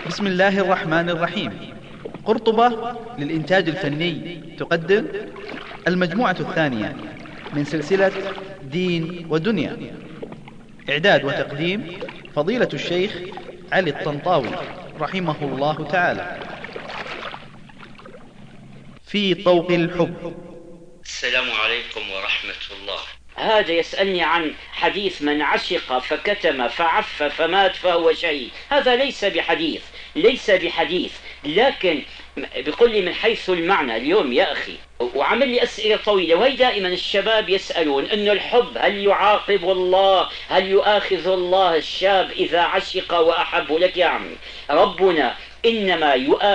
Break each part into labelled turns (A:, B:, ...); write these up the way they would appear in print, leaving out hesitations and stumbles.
A: بسم الله الرحمن الرحيم. قرطبة للإنتاج الفني تقدم المجموعة الثانية من سلسلة دين ودنيا. إعداد وتقديم فضيلة الشيخ علي الطنطاوي رحمه الله تعالى. في طوق الحب.
B: السلام عليكم ورحمة الله.
C: هذا يسألني عن حديث من عشق فكتم فعف فمات فهو شهيد. هذا ليس بحديث، لكن بيقول لي من حيث المعنى اليوم يا أخي، وعمل لي أسئلة طويلة. وهي دائما الشباب يسألون إنه الحب هل يعاقب الله، هل يؤاخذ الله الشاب إذا عشق وأحب؟ لك يا عمي، ربنا إنما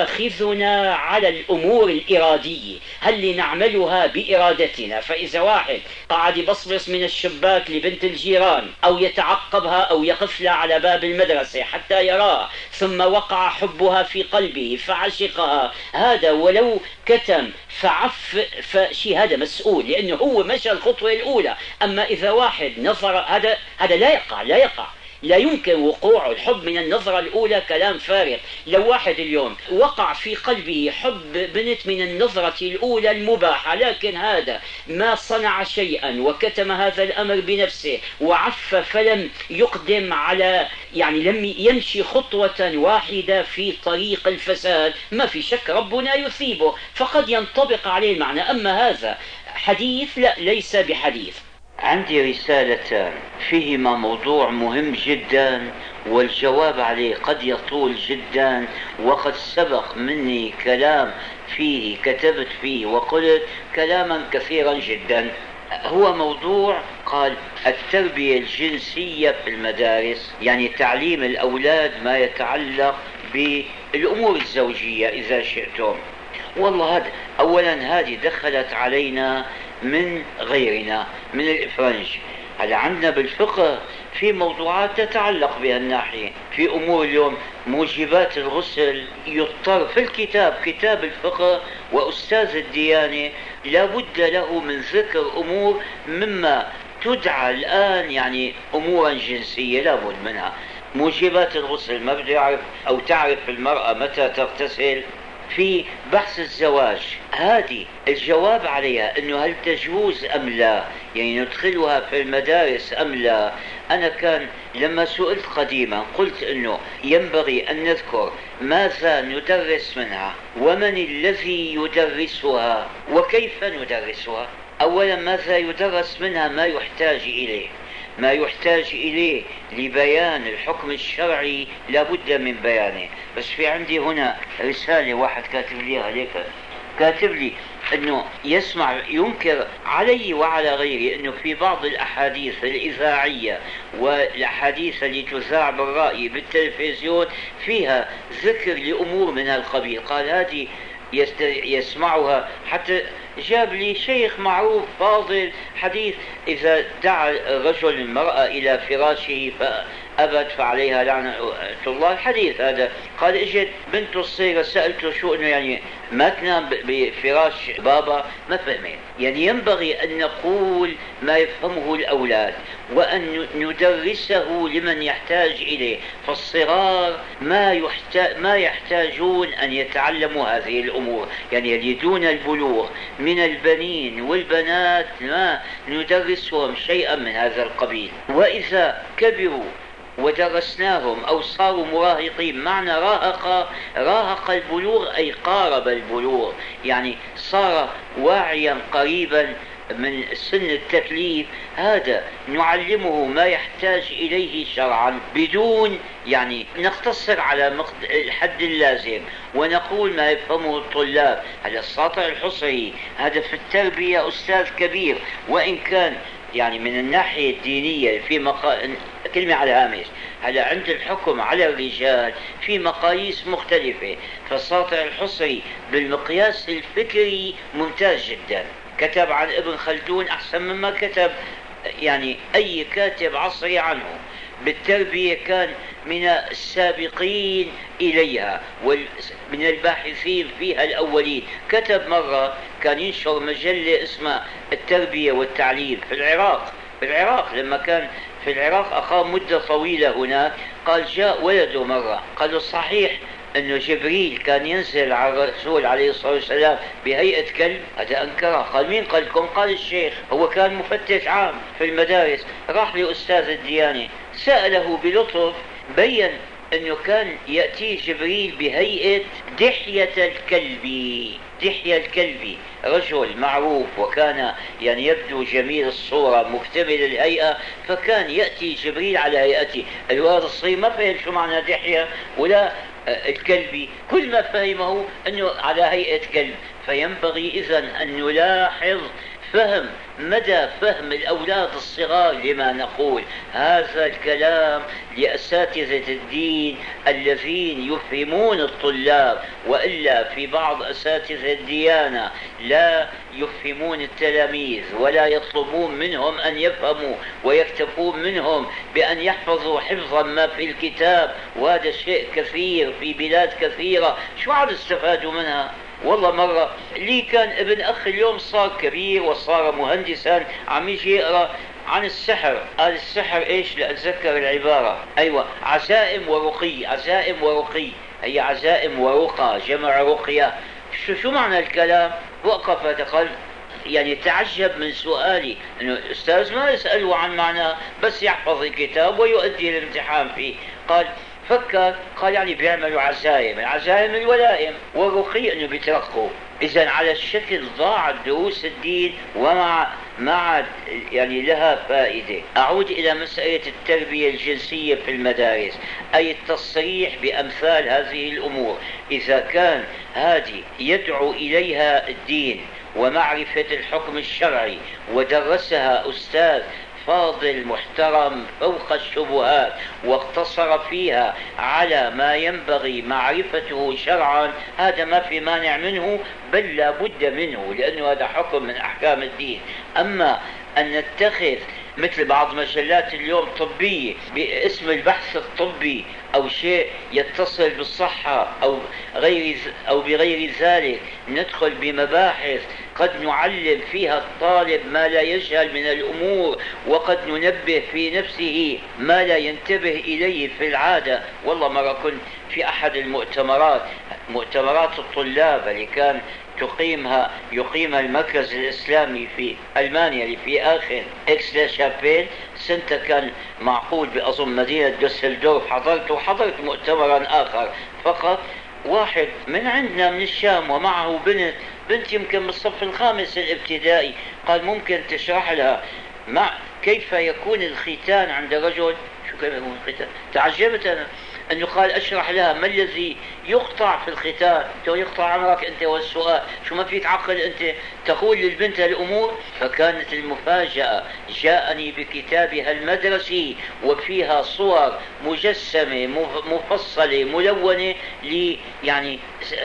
C: يؤاخذنا على الأمور الإرادية هل نعملها بإرادتنا. فإذا واحد قاعد يبصبص من الشباك لبنت الجيران أو يتعقبها أو يقف لها على باب المدرسة حتى يراها ثم وقع حبها في قلبه فعشقها، هذا ولو كتم فعف فشي هذا مسؤول، لأنه هو مشى الخطوة الأولى. أما إذا واحد نظر، هذا لا يقع، لا يمكن وقوع الحب من النظرة الأولى، كلام فارغ. لو واحد اليوم وقع في قلبه حب بنت من النظرة الأولى المباحة، لكن هذا ما صنع شيئا وكتم هذا الأمر بنفسه وعف فلم يقدم على، يعني لم يمشي خطوة واحدة في طريق الفساد، ما في شك ربنا يثيبه، فقد ينطبق عليه المعنى. أما هذا حديث، لا، ليس بحديث.
B: عندي رسالتان فيهما موضوع مهم جدا والجواب عليه قد يطول جدا، وقد سبق مني كلام فيه، كتبت فيه وقلت كلاما كثيرا جدا. هو موضوع قال التربية الجنسية في المدارس، يعني تعليم الأولاد ما يتعلق بالأمور الزوجية إذا شئتم. والله هذا أولا هذه دخلت علينا من غيرنا من الإفرنج. هل عندنا بالفقه في موضوعات تتعلق بهالناحية، في أمور اليوم موجبات الغسل يضطر في الكتاب، كتاب الفقه وأستاذ الديانة لا بد له من ذكر أمور مما تدعى الآن يعني أمورا جنسية لا بد منها. موجبات الغسل ما بده يعرف أو تعرف المرأة متى تغتسل. في بحث الزواج هذه الجواب عليها انه هل تجوز ام لا، يعني ندخلها في المدارس ام لا. انا كان لما سئلت قديما قلت انه ينبغي ان نذكر ماذا ندرس منها ومن الذي يدرسها وكيف ندرسها. اولا ماذا يدرس منها؟ ما يحتاج إليه لبيان الحكم الشرعي لابد من بيانه. بس في عندي هنا رسالة واحد كاتب لي عليك، كاتب لي أنه يسمع ينكر علي وعلى غيري أنه في بعض الأحاديث الإذاعية والأحاديث اللي تذاع بالرأي بالتلفزيون فيها ذكر لأمور من هالقبيل. قال هذه يسمعها، حتى جاب لي شيخ معروف فاضل حديث إذا دعا الرجل المرأة إلى فراشه فأبت فعليها لعنة الله. الحديث هذا قال اجت بنته الصغيرة سألته شو انه يعني ما تنام بفراش بابا؟ ما فهمين. يعني ينبغي أن نقول ما يفهمه الأولاد وأن ندرسه لمن يحتاج إليه. فالصغار ما يحتاجون أن يتعلموا هذه الأمور، يعني اللي دون البلوغ من البنين والبنات ما ندرسهم شيئا من هذا القبيل. وإذا كبروا ودرسناهم أو صاروا مراهقين، معنى راهق البلوغ أي قارب البلوغ، يعني صار واعيا قريبا من سن التكليف، هذا نعلمه ما يحتاج إليه شرعا بدون يعني نقتصر على الحد اللازم ونقول ما يفهمه الطلاب. هذا الساطع الحصري هذا في التربية أستاذ كبير، وإن كان يعني من الناحية الدينية في كلمة على الهامش، هذا عند الحكم على الرجال في مقاييس مختلفة. فالساطع الحصري بالمقياس الفكري ممتاز جدا، كتب عن ابن خلدون أحسن مما كتب يعني أي كاتب عصري عنه. بالتربية كان من السابقين إليها ومن الباحثين فيها الأولين. كتب مرة كان ينشر مجلة اسمها التربية والتعليم في العراق لما كان في العراق أقام مدة طويلة هناك. قال جاء ولده مرة قال له صحيح أنه جبريل كان ينزل على الرسول عليه الصلاة والسلام بهيئة كلب؟ هذا أنكره. قال مين قال لكم؟ قال الشيخ، هو كان مفتش عام في المدارس، راح لأستاذ الديانة سأله بلطف، بين أنه كان يأتي جبريل بهيئة دحية الكلب. دحية الكلب رجل معروف، وكان يعني يبدو جميل الصورة مكتمل الهيئة، فكان يأتي جبريل على هيئته. الولد الصغير ما فهم شو معنى دحية ولا الكلبي، كل ما فهمه أنه على هيئة كلب. فينبغي إذن أن نلاحظ مدى فهم الأولاد الصغار لما نقول. هذا الكلام لأساتذة الدين الذين يفهمون الطلاب، وإلا في بعض أساتذة الديانة لا يفهمون التلاميذ ولا يطلبون منهم أن يفهموا، ويكتفون منهم بأن يحفظوا حفظا ما في الكتاب، وهذا شيء كثير في بلاد كثيرة. شو عاد استفادوا منها؟ والله مرة لي كان ابن أخ اليوم صار كبير وصار مهندسا، عم يجي يقرأ عن السحر. قال السحر إيش؟ لأتذكر العبارة، أيوة، عزائم ورقي. عزائم ورقي، هي عزائم ورقى جمع رقية. شو معنى الكلام؟ وقف قال يعني تعجب من سؤالي، أنه الأستاذ ما يسأله عن معناه، بس يحفظ الكتاب ويؤدي الامتحان فيه. قال فكر، قال يعني بيعملوا عزائم، العزائم الولائم، والرقي انه بيترقوا. اذا على الشكل ضاعت دروس الدين وما يعني لها فائدة. اعود الى مسألة التربية الجنسية في المدارس، اي التصريح بامثال هذه الامور. اذا كان هذه يدعو اليها الدين ومعرفة الحكم الشرعي ودرسها أستاذ فاضل محترم فوق الشبهات، واقتصر فيها على ما ينبغي معرفته شرعا، هذا ما في مانع منه، بل لا بد منه، لأنه هذا حكم من أحكام الدين. أما أن نتخذ مثل بعض مجلات اليوم طبية باسم البحث الطبي أو شيء يتصل بالصحة أو بغير ذلك، ندخل بمباحث قد نعلم فيها الطالب ما لا يجهل من الأمور، وقد ننبه في نفسه ما لا ينتبه إليه في العادة. والله مرة كنت في أحد مؤتمرات الطلاب اللي كان يقيمها المركز الإسلامي في ألمانيا، اللي في آخر إكس لا شابيل سنة، كان معقول بأظن مدينة دوسلدورف. حضرت مؤتمرا آخر فقط، واحد من عندنا من الشام ومعه بنت يمكن بالصف الخامس الابتدائي. قال ممكن تشرح لها كيف يكون الختان عند رجل؟ شو كيف يكون الختان؟ تعجبت أنا أنه قال أشرح لها ما الذي يقطع في الختان. يقطع عمرك أنت والسؤال، شو ما فيك عقل أنت تقول للبنت الأمور؟ فكانت المفاجأة جاءني بكتابها المدرسي وفيها صور مجسمة مفصلة ملونة يعني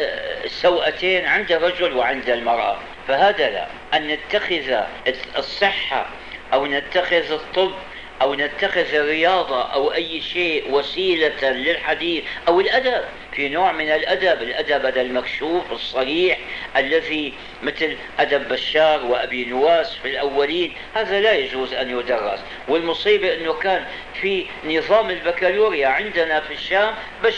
B: سوءتين عند الرجل وعند المرأة. فهذا لا، أن نتخذ الصحة أو نتخذ الطب أو نتخذ الرياضة أو أي شيء وسيلة للحديث أو الأدب، في نوع من الأدب هذا المكشوف الصريح الذي مثل أدب بشار وأبي نواس في الأولين، هذا لا يجوز أن يدرس. والمصيبة أنه كان في نظام البكالوريا عندنا في الشام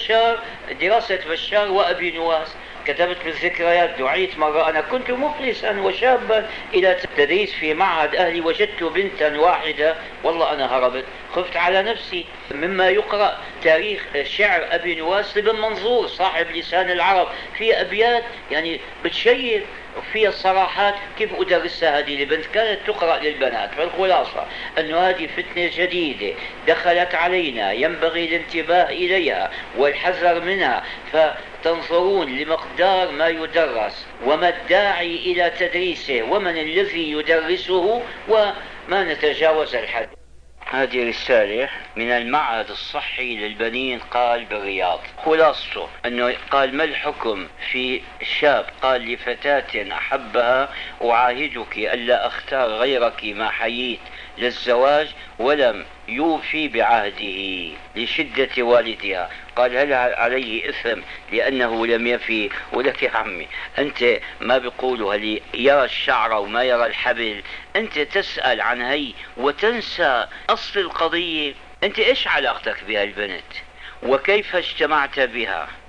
B: دراسة بشار وأبي نواس. كتبت بالذكريات، دعيت مرة، أنا كنت مفلسا وشابا إلى تدريس في معهد أهلي، وجدت بنتا واحدة، والله أنا هربت، خفت على نفسي مما يقرأ تاريخ شعر أبي نواس لابن منظور صاحب لسان العرب، في أبيات يعني بتشير وفيها الصراحات. كيف أدرسها هذه البنت؟ كانت تقرأ للبنات. فالخلاصة أن هذه فتنة جديدة دخلت علينا، ينبغي الانتباه إليها والحذر منها. فتنظرون لمقدار ما يدرس وما الداعي إلى تدريسه ومن الذي يدرسه، وما نتجاوز الحد. هذه رسالة من المعهد الصحي للبنين قال بالرياض. خلاصته أنه قال ما الحكم في شاب قال لفتاة أحبها أعاهدك ألا أختار غيرك ما حييت للزواج، ولم يوفي بعهده لشدة والدها. قال هل عليه إثم لأنه لم يفي؟ ولك يا عمي أنت ما بيقولوا هل يرى الشعر وما يرى الحبل؟ أنت تسأل عن هي وتنسى أصل القضية. أنت إيش علاقتك بها البنت؟ وكيف اجتمعت بها؟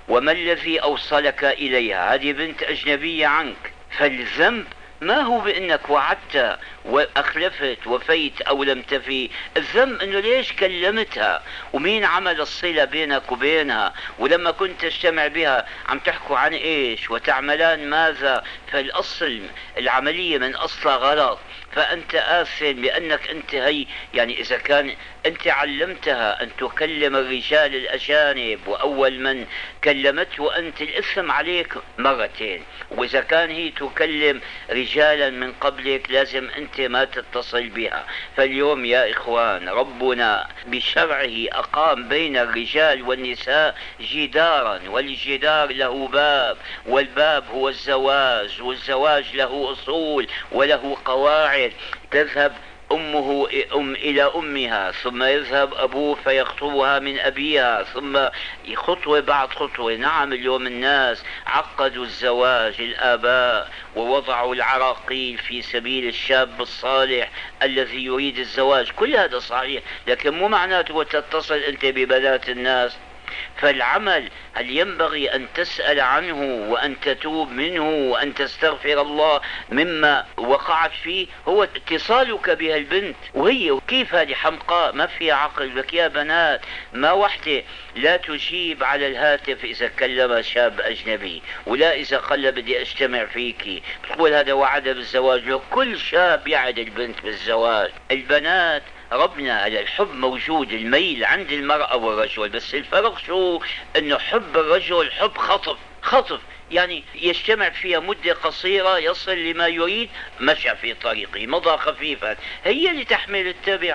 B: وما الذي أوصلك إليها؟ هذه بنت أجنبية عنك. فالذنب ما هو بأنك وعدت وأخلفت وفيت أو لم تفي، الذنب أنه ليش كلمتها، ومين عمل الصلة بينك وبينها، ولما كنت تجتمع بها عم تحكوا عن إيش وتعملان ماذا. فالأصل العملية من أصلها غلط، فأنت آثم لأنك أنت هي يعني إذا كان أنت علمتها أن تكلم الرجال الأجانب وأول من كلمته أنت، الإثم عليك مرتين. وإذا كان هي تكلم رجالا من قبلك لازم أنت ما تتصل بها. فاليوم يا إخوان ربنا بشرعه أقام بين الرجال والنساء جدارا، والجدار له باب، والباب هو الزواج، والزواج له أصول وله قواعد. تذهب أمه إلى أمها، ثم يذهب أبوه فيخطبها من أبيها، ثم خطوة بعد خطوة. نعم اليوم الناس عقدوا الزواج الآباء ووضعوا العراقيل في سبيل الشاب الصالح الذي يريد الزواج، كل هذا صحيح، لكن مو معناته تتصل أنت ببنات الناس. فالعمل هل ينبغي أن تسأل عنه وأن تتوب منه وأن تستغفر الله مما وقعت فيه، هو اتصالك بها البنت. وهي كيف هذه حمقاء ما فيها عقل. لك يا بنات ما وحدة لا تجيب على الهاتف إذا كلم شاب أجنبي، ولا إذا قال بدي أجتمع فيكي تقول هذا وعد بالزواج. لو كل شاب يعد البنت بالزواج. البنات ربنا على الحب موجود، الميل عند المرأة والرجل، بس الفرق شو؟ انه حب الرجل حب خطف يعني يجتمع فيها مدة قصيرة يصل لما يريد، مشى في طريقه مضى خفيفا. هي اللي تحمل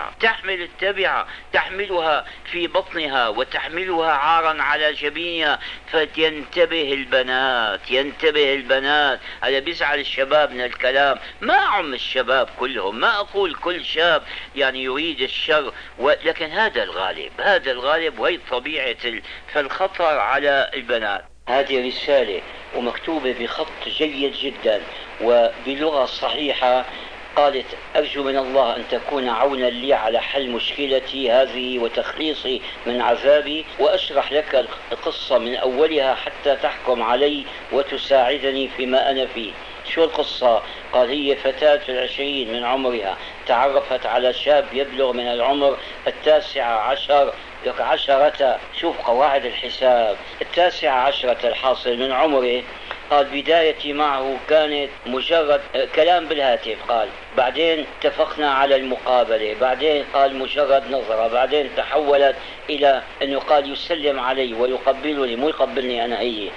B: التبعة تحملها في بطنها وتحملها عارا على جبينها. فتنتبه البنات. هذا بيزعل الشباب من الكلام، ما عم الشباب كلهم، ما أقول كل شاب يعني يريد الشر، لكن هذا الغالب وهي طبيعة. فالخطر على البنات. هذه رسالة ومكتوبة بخط جيد جدا وبلغة صحيحة. قالت أرجو من الله أن تكون عونا لي على حل مشكلتي هذه وتخليصي من عذابي، وأشرح لك القصة من أولها حتى تحكم علي وتساعدني فيما أنا فيه. شو القصة؟ قال هي فتاة في 20 من عمرها، تعرفت على شاب يبلغ من العمر 19 10. شوف قواعد الحساب، 19 الحاصل من عمره. قال بدايتي معه كانت مجرد كلام بالهاتف، قال بعدين اتفقنا على المقابلة، بعدين قال مجرد نظرة، بعدين تحولت إلى أنه قال يسلم علي ويقبلني، مو يقبلني أنا، هي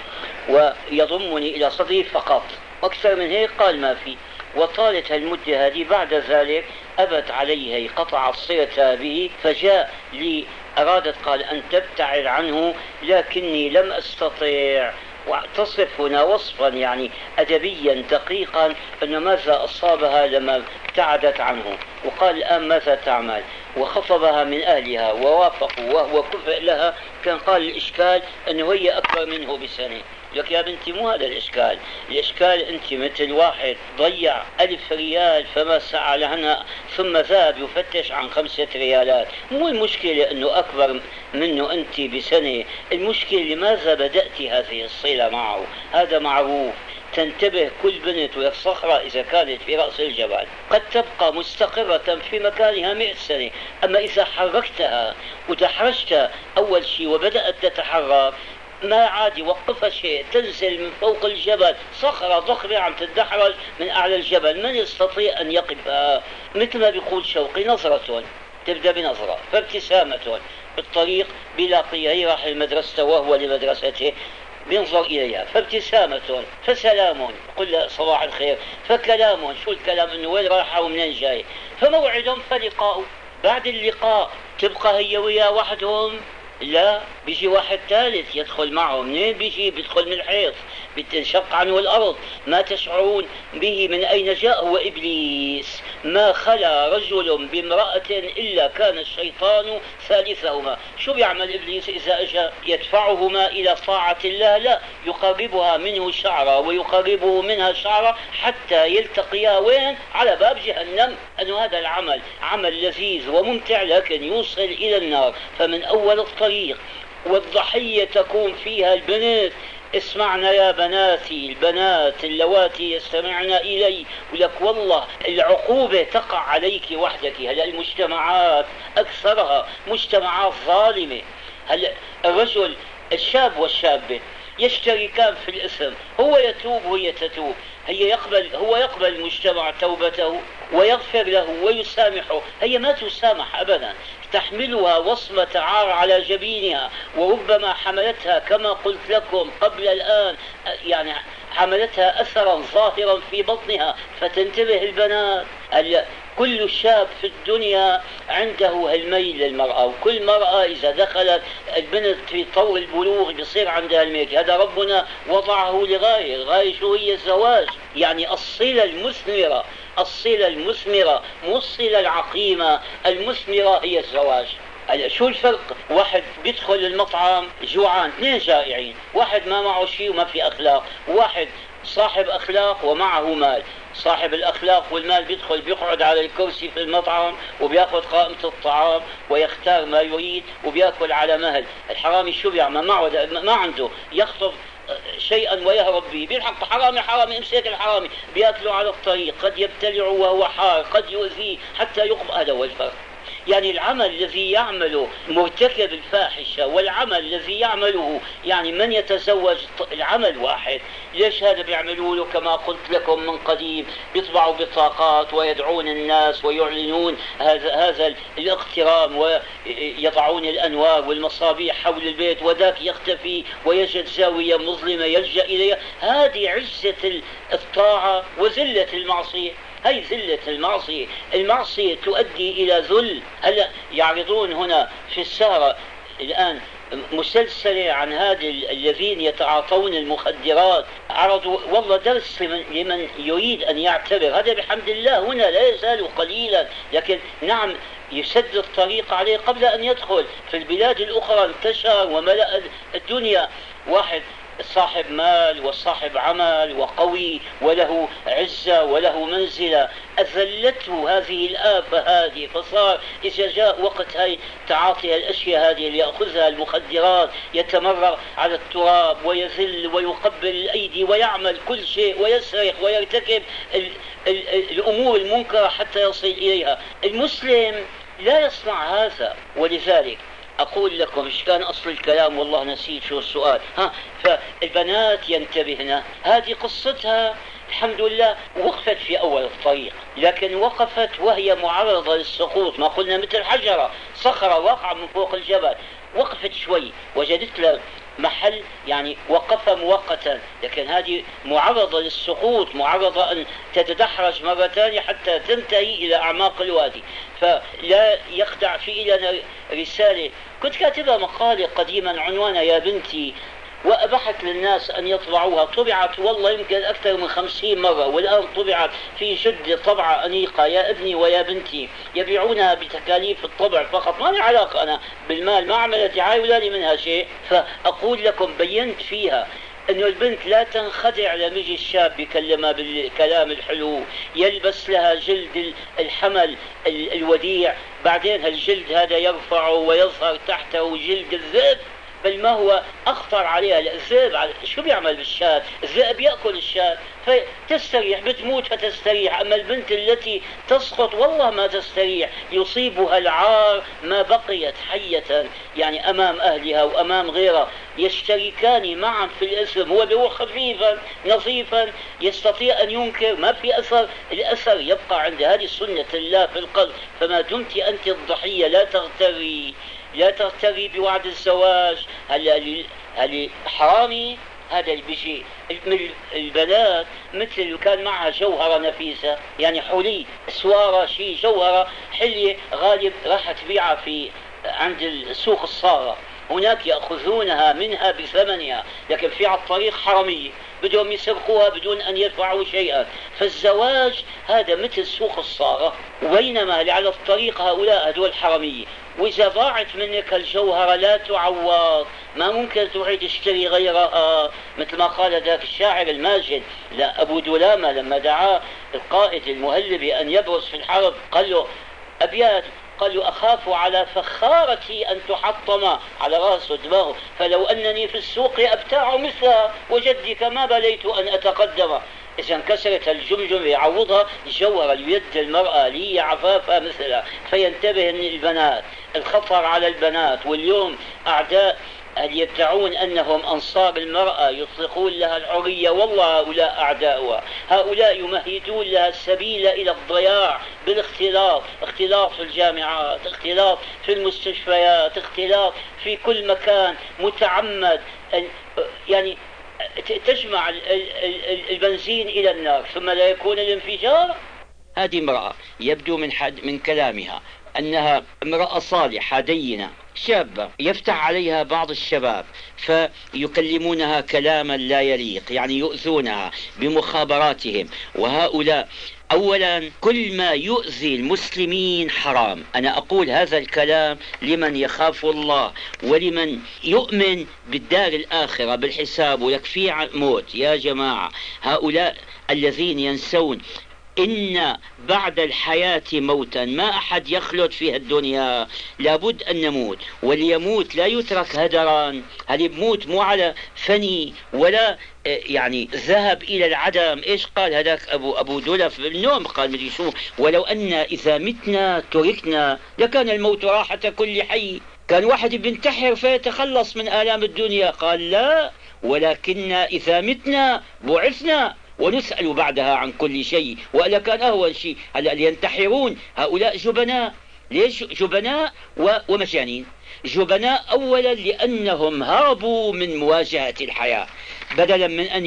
B: ويضمني إلى صدري فقط، أكثر من هيك قال ما في. وطالت المدة هذه. بعد ذلك أبت عليه، قطعت صلتها به، فجاء لي أرادت قال أن تبتعد عنه لكني لم أستطيع. وتصف هنا وصفا يعني أدبيا دقيقا أن ماذا أصابها لما ابتعدت عنه. وقال الآن ماذا تعمل؟ وخطبها من أهلها ووافقوا وهو كفء لها. كان قال الإشكال أنه هي أكبر منه بسنة. لك يا بنتي مو هذا الإشكال أنت مثل واحد ضيع 1000 ريال فما سعى لها ثم ذهب يفتش عن 5 ريالات. مو المشكلة أنه أكبر منه أنت بسنة، المشكلة لماذا بدأت هذه الصلة معه. هذا معروف. تنتبه كل بنت وهي صخرة إذا كانت في رأس الجبل قد تبقى مستقرة في مكانها 100 سنة، أما إذا حركتها ودحرجتها أول شيء وبدأت تتحرك ما عاد يوقفها شيء، تنزل من فوق الجبل صخرة ضخمة عم تدحرج من أعلى الجبل، من يستطيع أن يقفها؟ مثل ما بيقول شوقي نظرة، تبدأ بنظرة فابتسامة بالطريق بلاقيها، هي راح المدرسة وهو لمدرسته بينظر إليها، فابتسامة، فسلام، قل صباح الخير، فكلام، شو الكلام؟ إنه وين رايحة ومنين جاي، فموعد فلقاء. بعد اللقاء تبقى هي وياه وحدهم؟ لا، بيجي واحد ثالث يدخل معه. منين بيجي؟ بيدخل من الحيط، بتنشق عنه الأرض. ما تشعرون به من أين جاء؟ هو إبليس. ما خلا رجل بامرأة إلا كان الشيطان ثالثهما. شو بيعمل إبليس إذا أجى؟ يدفعهما إلى طاعة الله؟ لا، يقربها منه شعرة ويقربه منها شعرة حتى يلتقيا وين؟ على باب جهنم. أنه هذا العمل عمل لذيذ وممتع لكن يوصل إلى النار. فمن أول الطريق
C: والضحية تكون فيها البنت. اسمعنا يا بناتي، البنات اللواتي يستمعن إلي، ولك والله العقوبة تقع عليك وحدك. هلا المجتمعات أكثرها مجتمعات ظالمة. هلا الرجل الشاب والشابة يشتركان في الإثم، هو يتوب وهي تتوب، هو يقبل المجتمع توبته ويغفر له ويسامحه، هي ما تسامح أبدا، تحملها وصمة عار على جبينها، وربما حملتها كما قلت لكم قبل الآن، يعني حملتها أثرا ظاهرا في بطنها. فتنتبه البنات، كل شاب في الدنيا عنده الميل للمرأة، وكل مرأة إذا دخلت البنت في طور البلوغ بيصير عندها الميل. هذا ربنا وضعه لغاية، الغاية شو هي؟ الزواج. يعني الصلة المثمرة، الصلة المثمرة مو الصلة العقيمة، المثمرة هي الزواج. شو الفرق؟ واحد بيدخل المطعم جوعان، اثنين جائعين، واحد ما معه شيء وما في أخلاق، واحد صاحب أخلاق ومعه مال. صاحب الأخلاق والمال بيدخل بيقعد على الكرسي في المطعم وبياخذ قائمة الطعام ويختار ما يريد وبياكل على مهل. الحرامي شو بيعمل؟ ما عنده، يخطف شيئا ويهرب به، بيلحق حرامي امسك الحرامي، بياكله على الطريق، قد يبتلعه وهو حار، قد يؤذيه حتى يقبض. هذا هو الفرق. يعني العمل الذي يعمله مرتكب الفاحشة والعمل الذي يعمله يعني من يتزوج العمل واحد. ليش هذا بيعملوا له؟ كما قلت لكم من قديم، بيطبعوا بطاقات ويدعون الناس ويعلنون هذا الاقترام، ويضعون الأنوار والمصابيح حول البيت، وذاك يختفي ويجد زاوية مظلمة يلجأ إليها. هذه عزة الطاعة وذلة المعصية. هي ذلة المعصية. المعصية تؤدي إلى ذل. هلا يعرضون هنا في السهرة الآن مسلسلة عن هذه الذين يتعاطون المخدرات، عرضوا والله درس لمن يريد أن يعتبر. هذا بحمد الله هنا لا يزال قليلا، لكن نعم يسد الطريق عليه قبل أن يدخل. في البلاد الأخرى انتشر وملأ الدنيا. واحد صاحب مال وصاحب عمل وقوي وله عزة وله منزلة، أذلته هذه الآفة هذه، فصار إذا جاء وقت هاي تعاطي الأشياء هذه اللي يأخذها المخدرات يتمرغ على التراب ويذل ويقبل الأيدي ويعمل كل شيء ويسرق ويرتكب الأمور المنكرة حتى يصل إليها. المسلم لا يصنع هذا. ولذلك أقول لكم إيش كان أصل الكلام، والله نسيت شو السؤال. فالبنات ينتبهن، هذه قصتها الحمد لله وقفت في أول الطريق، لكن وقفت وهي معرضة للسقوط. ما قلنا مثل حجرة صخرة واقعة من فوق الجبل، وقفت شوي وجدت له محل، يعني وقف مؤقتا، لكن هذه معرضة للسقوط، معرضة أن تتدحرج مرة ثانية حتى تنتهي إلى أعماق الوادي. فلا يخدع في لنا رسالة كنت كاتبها مقالة قديما عنوانها يا بنتي، وأبحث للناس أن يطبعوها. طبعت والله يمكن أكثر من 50 مرة، والآن طبعت في جدة طبعة أنيقة، يا ابني ويا بنتي، يبيعونها بتكاليف الطبع فقط، ما لي علاقة أنا بالمال، ما عملت دعاية ولا لي منها شيء. فأقول لكم بينت فيها أنه البنت لا تنخدع لما يجي الشاب بيكلمها بالكلام الحلو، يلبس لها جلد الحمل الوديع، بعدين هالجلد هذا يرفعه ويظهر تحته جلد الذئب، بل ما هو أخطر عليها. الذئب شو بيعمل بالشاة؟ الذئب يأكل الشاة فتستريح، بتموت فتستريح. أما البنت التي تسقط والله ما تستريح، يصيبها العار ما بقيت حية، يعني أمام أهلها وأمام غيرها، يشتركان معا في الإثم. هو بيروح خفيفا نظيفا يستطيع أن ينكر، ما في أثر، الأثر يبقى عند. هذه سنة الله في القلب. فما دمت أنت الضحية لا تغتري بوعد الزواج. هل حرامي هذا اللي بيجي من البنات مثل كان معها جوهرة نفيسة، يعني حلي سوارة شيء جوهرة حلية غالب، راح تبيعها عند السوق الصاغة، هناك يأخذونها منها بثمنها، لكن في على الطريق حرامية بدهم يسرقوها بدون أن يدفعوا شيئا. فالزواج هذا مثل سوق الصاغة، وبينما اللي على الطريق هدول حرامية. وإذا ضاعت منك الجوهرة لا تعوض، ما ممكن تعيد تشتري غيرها. مثل ما قال ذاك الشاعر الماجد أبو دلامة لما دعاه القائد المهلبي أن يبرز في الحرب، قال له أبيات
B: قال له أخاف على فخارتي أن تحطم على رأسه دماغه، فلو أنني في السوق أبتاع مثلها وجدك ما بليت أن أتقدم. إذا انكسرت الجمجمة يعوضها جوهر اليد المرأة لي عفافها مثلها. فينتبه البنات، الخطر على البنات. واليوم أعداء يدعون أنهم أنصار المرأة يطلقون لها الحرية، والله هؤلاء أعداؤها، هؤلاء يمهدون لها السبيل إلى الضياع بالاختلاط، اختلاط في الجامعات، اختلاط في المستشفيات، اختلاط في كل مكان متعمد، يعني تجمع البنزين إلى النار ثم لا يكون الانفجار. هذه امرأة يبدو من كلامها أنها امرأة صالحة دينة شابة، يفتح عليها بعض الشباب فيكلمونها كلاما لا يليق، يعني يؤذونها بمخابراتهم. وهؤلاء أولا كل ما يؤذي المسلمين حرام. أنا أقول هذا الكلام لمن يخاف الله ولمن يؤمن بالدار الآخرة بالحساب ويكفي موت. يا جماعة، هؤلاء الذين ينسون إن بعد الحياة موتا، ما أحد يخلد في الدنيا، لابد أن نموت، وليموت لا يترك هدرا. هل يموت مو على فني ولا يعني ذهب إلى العدم. إيش قال هذاك أبو دلف بالنوم؟ قال مدري شو، ولو أن إذا متنا تركنا لكان الموت راحة كل حي. كان واحد بينتحر فيتخلص من آلام الدنيا، قال لا، ولكن إذا متنا بعثنا ونسأل بعدها عن كل شيء. وإلا كان أهون شيء. هلأ ينتحرون هؤلاء جبناء. ليش جبناء ومجانين؟ جبناء أولا لأنهم هربوا من مواجهة الحياة، بدلا من أن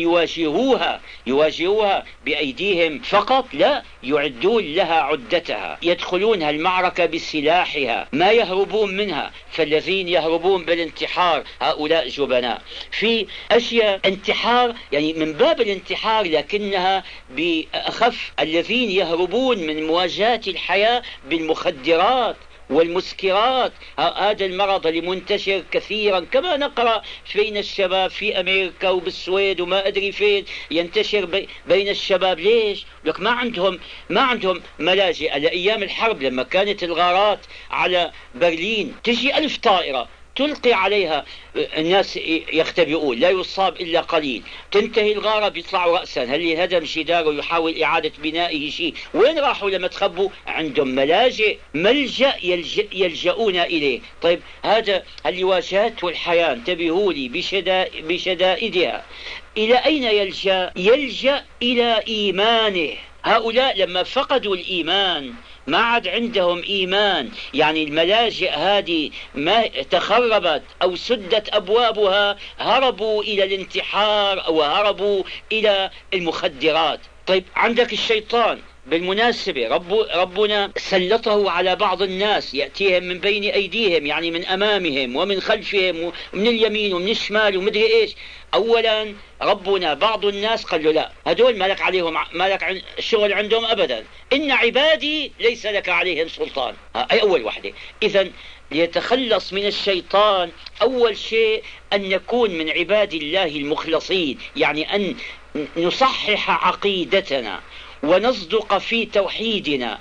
B: يواجهوها بأيديهم فقط، لا، يعدون لها عدتها، يدخلون المعركة بسلاحها، ما يهربون منها. فالذين يهربون بالانتحار هؤلاء جبناء. في أشياء انتحار يعني من باب الانتحار لكنها بأخف، الذين يهربون من مواجهة الحياة بالمخدرات والمسكرات. هذا المرض المنتشر كثيرا كما نقرأ بين الشباب في أمريكا وبالسويد وما أدري فين، ينتشر بين الشباب. ليش؟ لك ما عندهم ملاجئ. لأيام الحرب لما كانت الغارات على برلين تجي 1000 طائرة تلقي عليها، الناس يختبئون لا يصاب إلا قليل، تنتهي الغارة بيطلعوا رأسا، هل هدم جداره يحاول إعادة بنائه شيء. وين راحوا لما تخبوا؟ عندهم ملاجئ، ملجأ يلجؤون إليه. طيب هذا اللي واجهته الحياة، انتبهوا لي بشدائدها. إلى أين يلجأ إلى إيمانه. هؤلاء لما فقدوا الإيمان ما عاد عندهم إيمان، يعني الملاجئ هذه ما تخربت أو سدت أبوابها، هربوا إلى الانتحار أو هربوا إلى المخدرات. طيب عندك الشيطان بالمناسبة، ربنا سلطه على بعض الناس، يأتيهم من بين أيديهم، يعني من أمامهم ومن خلفهم ومن اليمين ومن الشمال ومدري إيش. أولا ربنا بعض الناس قال له لا، هدول ما لك شغل عندهم أبدا، إن عبادي ليس لك عليهم سلطان. أي أول وحدة. إذن ليتخلص من الشيطان أول شيء أن نكون من عباد الله المخلصين، يعني أن نصحح عقيدتنا ونصدق في توحيدنا،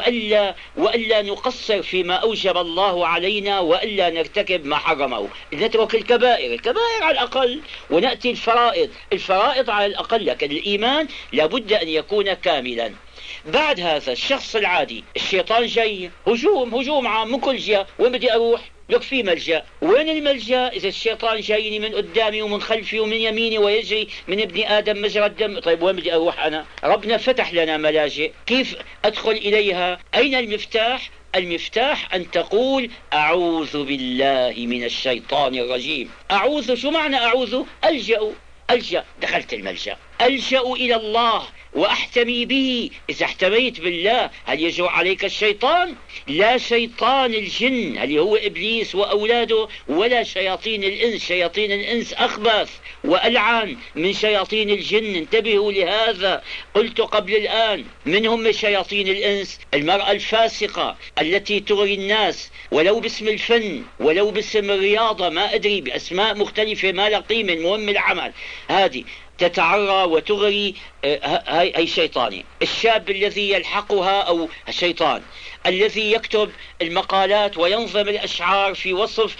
B: وألا نقصر فيما أوجب الله علينا، وألا نرتكب ما حرمه، نترك الكبائر على الأقل، ونأتي الفرائض على الأقل. لكن الإيمان لابد أن يكون كاملا. بعد هذا الشخص العادي الشيطان جاي هجوم عام من كل جهة، وين بدي أروح؟ لك في ملجأ. وين الملجأ؟ إذا الشيطان جايني من قدامي ومن خلفي ومن يميني ويجري من ابن آدم مجرى الدم. طيب وين بدي أروح أنا؟ ربنا فتح لنا ملاجئ، كيف أدخل إليها؟ أين المفتاح؟ المفتاح أن تقول أعوذ بالله من الشيطان الرجيم. أعوذ، شو معنى أعوذ؟ ألجأ، دخلت الملجأ، ألجأ إلى الله وأحتمي به. إذا احتميت بالله هل يجرؤ عليك الشيطان؟ لا شيطان الجن اللي هو إبليس وأولاده، ولا شياطين الإنس. شياطين الإنس أخبث وألعن من شياطين الجن، انتبهوا لهذا. قلت قبل الآن، من هم شياطين الإنس؟ المرأة الفاسقة التي تغري الناس ولو باسم الفن ولو باسم الرياضة، ما أدري، بأسماء مختلفة ما لا قيمة، المهم العمل. هذه
C: تتعرى وتغري هي شيطاني. الشاب الذي يلحقها أو شيطان. الذي يكتب المقالات وينظم الأشعار في وصف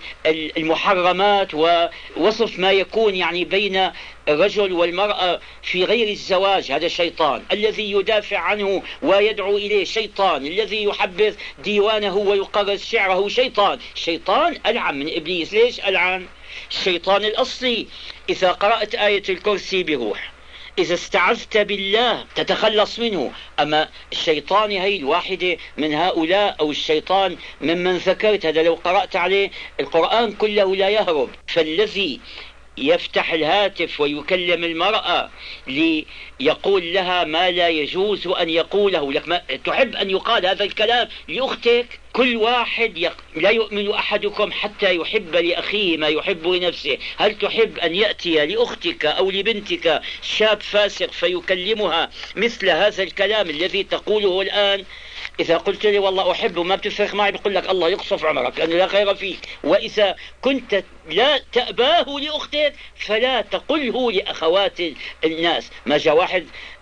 C: المحرمات ووصف ما يكون يعني بين الرجل والمرأة في غير الزواج، هذا شيطان. الذي يدافع عنه ويدعو إليه شيطان. الذي يحبذ ديوانه ويقرر شعره شيطان. شيطان ألعن من إبليس. ليش ألعن؟ الشيطان الأصلي إذا قرأت آية الكرسي بروح، إذا استعذت بالله تتخلص منه. أما الشيطان هي الواحدة من هؤلاء أو الشيطان ممن ذكرت، هذا لو قرأت عليه القرآن كله لا يهرب. فالذي يفتح الهاتف ويكلم المرأة ليقول لها ما لا يجوز أن يقوله لك، ما تحب أن يقال هذا الكلام لأختك؟ كل واحد لا يؤمن أحدكم حتى يحب لأخيه ما يحب لنفسه. هل تحب أن يأتي لأختك أو لبنتك شاب فاسق فيكلمها مثل هذا الكلام الذي تقوله الآن؟ إذا قلت لي والله أحبه ما بتفرق معي، بقول لك الله يقصف عمرك لأنه لا خير فيك. وإذا كنت لا تأباه لأختك فلا تقله لأخوات الناس. ما جاء واحد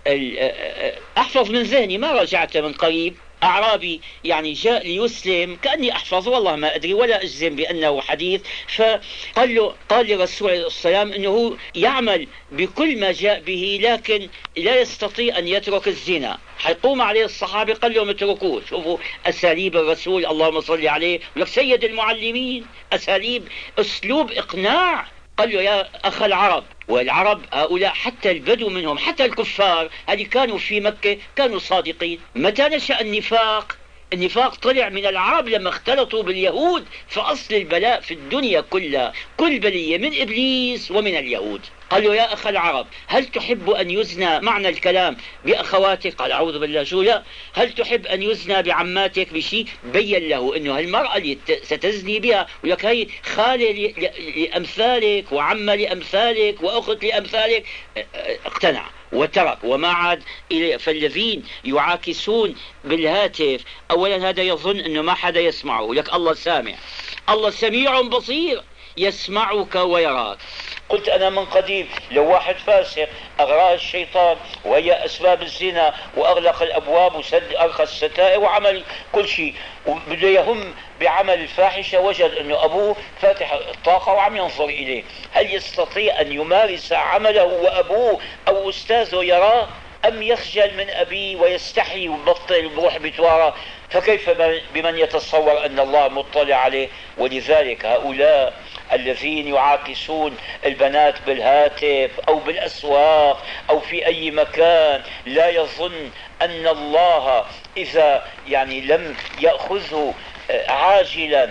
C: أحفظ من ذهني، ما رجعت من قريب، أعرابي يعني جاء ليسلم، كأني أحفظ والله ما أدري ولا أجزم بأنه حديث. فقال للرسول عليه السلام أنه يعمل بكل ما جاء به لكن لا يستطيع أن يترك الزنا. حيقوم عليه الصحابة قال لهم اتركوه. شوفوا أساليب الرسول اللهم صل عليه، لك سيد المعلمين، أساليب أسلوب إقناع. قال له يا أخ العرب، والعرب هؤلاء حتى البدو منهم حتى الكفار هذه كانوا في مكة كانوا صادقين. متى نشأ النفاق؟ النفاق طلع من العرب لما اختلطوا باليهود. فأصل البلاء في الدنيا كلها كل بلية من إبليس ومن اليهود. قال له يا أخ العرب هل تحب أن يزنى معنى الكلام بأخواتك؟ قال أعوذ بالله شو لا. هل تحب أن يزنى بعماتك بشيء؟ بين له أنه هالمرأة اللي ستزني بها ولك هي خالة لأمثالك وعمة لأمثالك وأخت لأمثالك. اقتنع وترك وما عاد إليه. فالذين يعاكسون بالهاتف أولا هذا يظن أنه ما حدا يسمعه، لك الله سامع، الله سميع بصير يسمعك ويراك. قلت أنا من قديم لو واحد فاسق أغراه الشيطان وهي أسباب الزنا وأغلق الأبواب وسد أرخى الستائر وعمل كل شيء وبده يهم بعمل الفاحشة، وجد أنه أبوه فاتح الطاقة وعم ينظر إليه، هل يستطيع أن يمارس عمله وأبوه أو أستاذه يراه؟ أم يخجل من أبيه ويستحي ويبطل بروح بتواره؟ فكيف بمن يتصور أن الله مطلع عليه؟ ولذلك هؤلاء الذين يعاكسون البنات بالهاتف أو بالأسواق أو في أي مكان لا يظن أن الله إذا يعني لم يأخذه عاجلا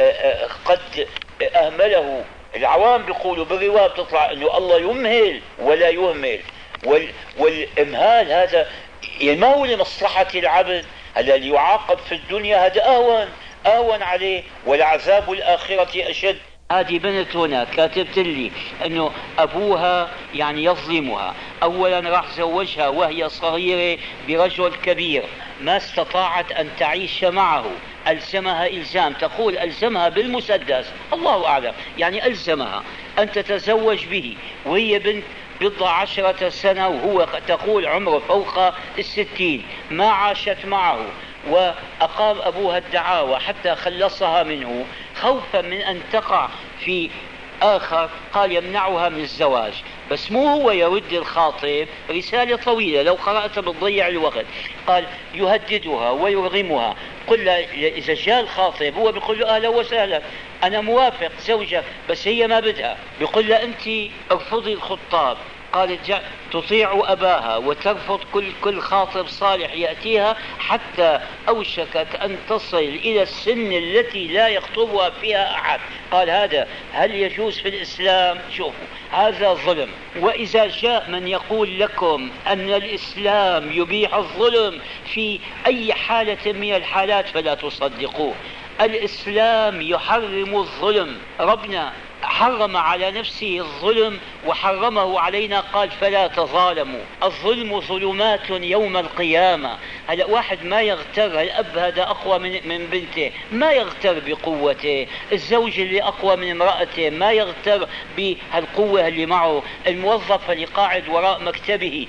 C: قد أهمله. العوام بيقولوا بالرواية بتطلع أنه الله يمهل ولا يهمل، والإمهال هذا ما هو لمصلحة العبد. هذا اللي يعاقب في الدنيا هذا أهون عليه، والعذاب الآخرة أشد. هذه بنت هنا كاتبت لي أنه أبوها يعني يظلمها. أولا راح زوجها وهي صغيرة برجل كبير ما استطاعت أن تعيش معه، ألزمها إلزام، تقول ألزمها بالمسدس، الله أعلم يعني ألزمها أن تتزوج به وهي بنت بضع 10 سنة وهو تقول عمره فوق 60. ما عاشت معه وأقام أبوها الدعاوى حتى خلصها منه خوفا من أن تقع في آخر. قال يمنعها من الزواج، بس مو هو يرد الخاطب، رسالة طويلة لو قرأت بتضيع الوقت. قال يهددها ويرغمها. قل إذا جاء الخاطب هو بيقول له أهلا وسهلا أنا موافق زوجك، بس هي ما بدها، بيقول له أنت ارفضي الخطاب. قالت تطيع أباها وترفض كل خاطب صالح يأتيها حتى أوشكت أن تصل إلى السن التي لا يخطبها فيها أحد. قال هذا هل يجوز في الإسلام؟ شوفوا هذا ظلم. وإذا جاء من يقول لكم أن الإسلام يبيح الظلم في أي حالة من الحالات فلا تصدقوه. الإسلام يحرم الظلم. ربنا
B: حرم على نفسه الظلم وحرمه علينا، قال فلا تظالموا، الظلم ظلمات يوم القيامة. هلا واحد ما يغتر، الأب هذا أقوى من بنته ما يغتر بقوته، الزوج اللي أقوى من امرأته ما يغتر بهالقوة اللي معه، الموظف اللي قاعد وراء مكتبه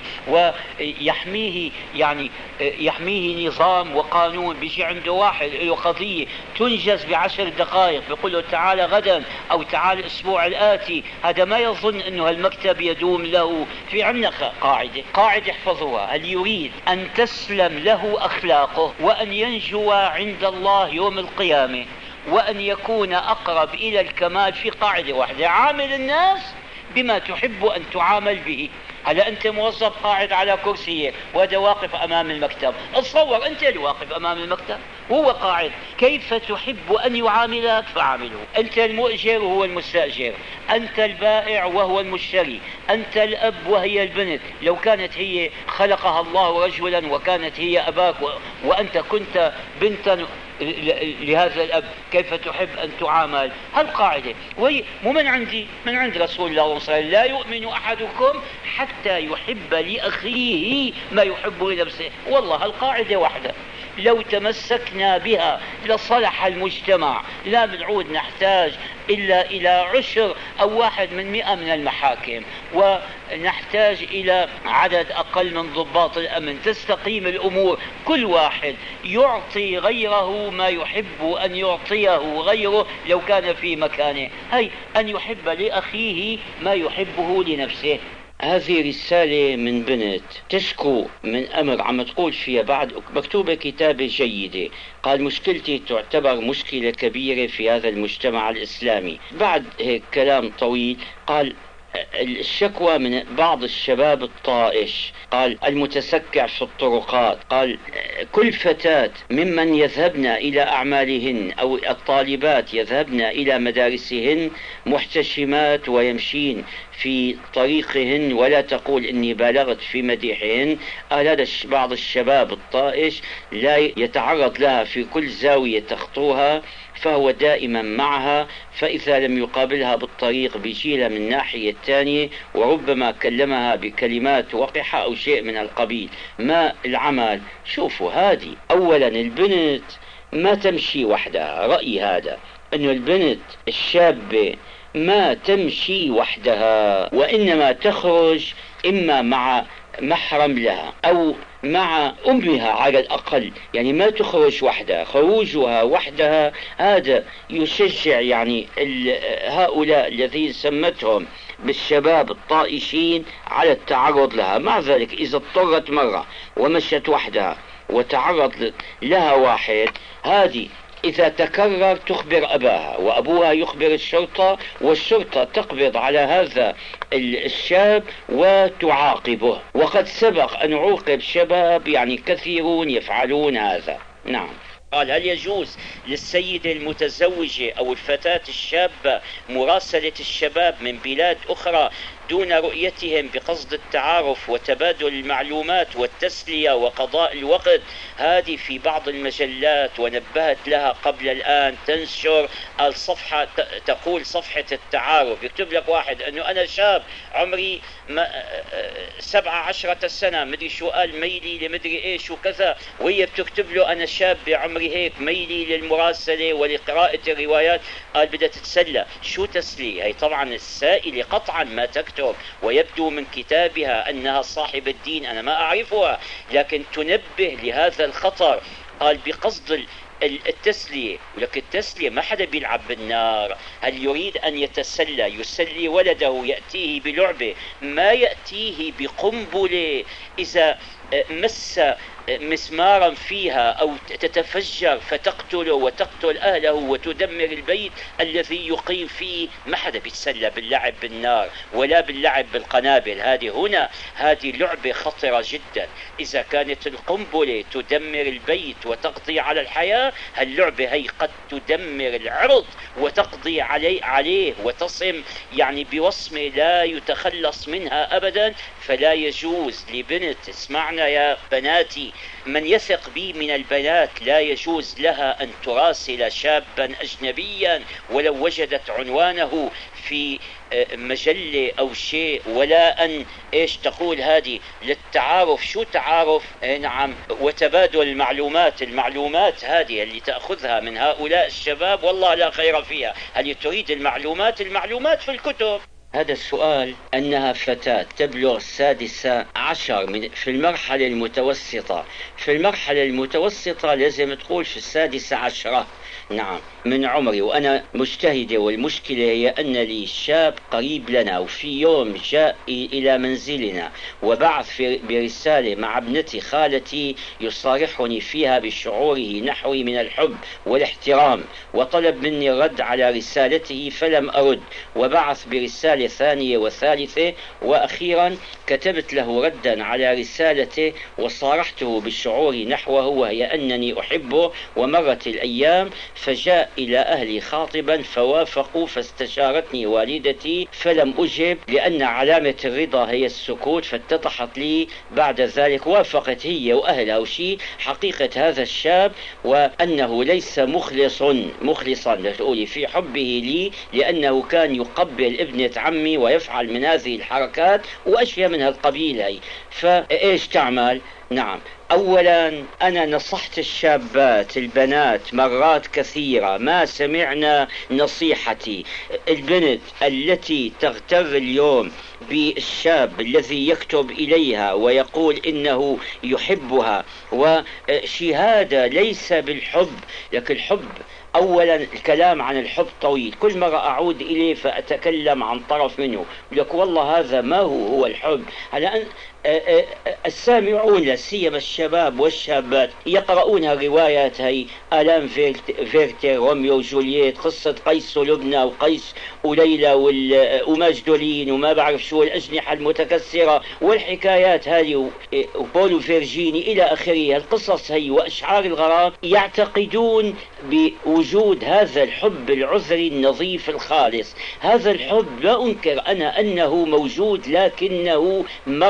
B: ويحميه يعني يحميه نظام وقانون، بيجي عنده واحد له قضية تنجز ب10 دقائق بيقول له تعال غدا أو تعال الأسبوع الآتي، هذا ما يظن أنه هالمكتب يدوم له. في عندنا قاعدة احفظوها: هل يريد أن تسلم له أخلاقه وأن ينجو عند الله يوم القيامة وأن يكون أقرب إلى الكمال في قاعدة واحدة: عامل الناس بما تحب أن تعامل به. هلا أنت موظف قاعد على كرسي وهذا واقف أمام المكتب، اتصور أنت اللي واقف أمام المكتب وهو قاعد، كيف تحب أن يعاملك فعامله. أنت المؤجر وهو المستأجر، أنت البائع وهو المشتري، أنت الأب وهي البنت. لو كانت هي خلقها الله رجلا وكانت هي أباك وأنت كنت بنتا لهذا الأب، كيف تحب أن تعامل؟ هالقاعدة وهي مو من عندي، من عند رسول الله صلى الله عليه وسلم: لا يؤمن أحدكم حتى يحب لأخيه ما يحب لنفسه. والله هالقاعدة واحدة لو تمسكنا بها لصلح المجتمع، لا بنعود نحتاج إلا إلى 10 أو 1 من 100 من المحاكم، ونحتاج إلى عدد أقل من ضباط الأمن، تستقيم الأمور، كل واحد يعطي غيره ما يحب أن يعطيه غيره لو كان في مكانه، هي أن يحب لأخيه ما يحبه لنفسه. هذه رسالة من بنت تشكو من أمر عم تقول فيها، بعد مكتوبة كتابة جيدة، قال: مشكلتي تعتبر مشكلة كبيرة في هذا المجتمع الإسلامي. بعد هيك كلام طويل قال: الشكوى من بعض الشباب الطائش، قال المتسكع في الطرقات، قال كل فتاة ممن يذهبن إلى أعمالهن أو الطالبات يذهبن إلى مدارسهن محتشمات ويمشين في طريقهن ولا تقول إني بالغت في مديحهن. هذا بعض الشباب الطائش لا يتعرض لها في كل زاوية تخطوها، فهو دائما معها، فإذا لم يقابلها بالطريق بيجيلها من الناحية الثانية وربما كلمها بكلمات وقحة أو شيء من القبيل. ما العمل؟ شوفوا، هذه أولا البنت ما تمشي وحدها، رأيي هذا، أنه البنت الشابة ما تمشي وحدها، وإنما تخرج إما مع محرم لها أو مع أمها على الأقل، يعني ما تخرج وحدها. خروجها وحدها هذا يشجع يعني هؤلاء الذين سمتهم بالشباب الطائشين على التعرض لها. مع ذلك إذا اضطرت مرة ومشت وحدها وتعرض لها واحد، هذه إذا تكرر تخبر أباها وأبوها يخبر الشرطة، والشرطة تقبض على هذا الشاب وتعاقبه. وقد سبق أن عوقب شباب يعني كثيرون يفعلون هذا. نعم. قال: هل يجوز للسيدة المتزوجة أو الفتاة الشابة مراسلة الشباب من بلاد أخرى دون رؤيتهم بقصد التعارف وتبادل المعلومات والتسلية وقضاء الوقت؟ هذه في بعض المجلات 17 لها قبل الآن تنشر الصفحة، تقول صفحة التعارف، يكتب لك واحد أنه أنا شاب عمري 17 سنة مدري شو قال ميلي لمدري إيش وكذا، وهي بتكتب له أنا شاب عمري هيك ميلي للمراسلة ولقراءة الروايات، قال بدها تتسلى. شو تسلية؟ هي طبعا السائلة قطعا ما تكتب، ويبدو من كتابها أنها صاحب الدين، أنا ما أعرفها، لكن تنبه لهذا الخطر. قال بقصد التسلية، ولكن التسلية ما حدا بيلعب بالنار. هل يريد أن يتسلى يسلي ولده يأتيه بلعبة، ما يأتيه بقنبلة إذا مس مسمارا فيها أو تتفجر فتقتله وتقتل أهله وتدمر البيت الذي يقيم فيه. ما حدا بيتسلى باللعب بالنار ولا باللعب بالقنابل. هذه لعبة خطرة جدا. إذا كانت القنبلة تدمر البيت وتقضي على الحياة، هاللعبة هي قد تدمر العرض وتقضي عليه وتصم يعني بوصمة لا يتخلص منها أبدا. فلا يجوز لبنت، اسمعنا
C: المعنى يا بناتي من يثق بي من البنات لا يجوز لها أن تراسل شابا أجنبيا ولو وجدت عنوانه في مجلة أو شيء، ولا أن تقول هذه للتعارف. شو تعارف؟ نعم، وتبادل المعلومات هذه اللي تأخذها من هؤلاء الشباب والله لا خير فيها. هل تريد المعلومات في الكتب. هذا السؤال أنها فتاة تبلغ 16 في المرحلة المتوسطة. في المرحلة المتوسطة لازم تقول في 16 نعم من عمري وأنا مجتهدة. والمشكلة هي أن لي شاب قريب لنا، وفي يوم جاء إلى منزلنا وبعث برسالة مع ابنتي خالتي يصارحني فيها بشعوره نحوي من الحب والاحترام، وطلب مني الرد على رسالته فلم أرد، وبعث برسالة ثانية وثالثة، وأخيرا كتبت له ردا على رسالته وصارحته بالشعور نحوه وهي أنني أحبه. ومرت الأيام فجاء إلى أهلي خاطبا فوافقوا، فاستشارتني والدتي فلم أجب لأن علامة الرضا هي السكوت، فاتضحت لي بعد ذلك وافقت هي وأهلها وشي حقيقة هذا الشاب، وأنه ليس مخلصا لتقولي في حبه لي، لأنه كان يقبل ابنة عمي ويفعل من هذه الحركات وأشياء من هالقبيل هي. فإيش تعمل؟ نعم، أولا أنا نصحت الشابات البنات مرات كثيرة ما سمعنا نصيحتي. البنت التي تغتر اليوم بالشاب الذي يكتب إليها ويقول إنه يحبها، وشهادة ليس بالحب، لكن الحب أولا الكلام عن الحب طويل، كل مرة أعود إليه فأتكلم عن طرف منه لك والله هذا ما هو الحب. على أن السامعون لا سيما الشباب والشابات يقرؤون الروايات هي آلام فيرتر، روميو وجولييت، قصة قيس ولبنى وقيس وليلى وماجدولين وما بعرف شو الأجنحة المتكسرة والحكايات هذه وبولو فيرجيني إلى آخره. القصص هي وأشعار الغرام يعتقدون بوجود هذا الحب العذري النظيف الخالص. هذا الحب لا أنكر أنا أنه موجود، لكنه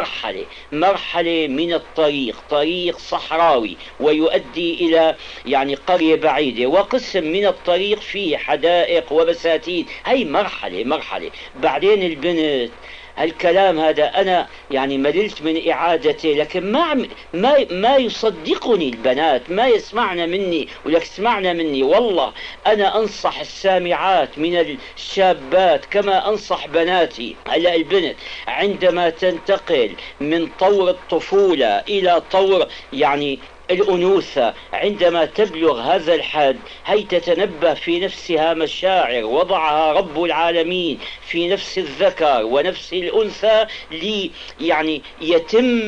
C: مرحلة من الطريق، طريق صحراوي ويؤدي إلى يعني قرية بعيدة، وقسم من الطريق فيه حدائق وبساتين. هي مرحلة. بعدين البنت الكلام هذا أنا يعني مللت من إعادته، لكن ما يصدقني البنات، ما يسمعنا مني ولك اسمعنا مني. والله أنا أنصح السامعات من الشابات كما أنصح بناتي. هلا البنت عندما تنتقل من طور الطفولة إلى طور يعني الأنوثة، عندما تبلغ هذا الحد هي تتنبه في نفسها مشاعر وضعها رب العالمين في نفس الذكر ونفس الأنثى يعني يتم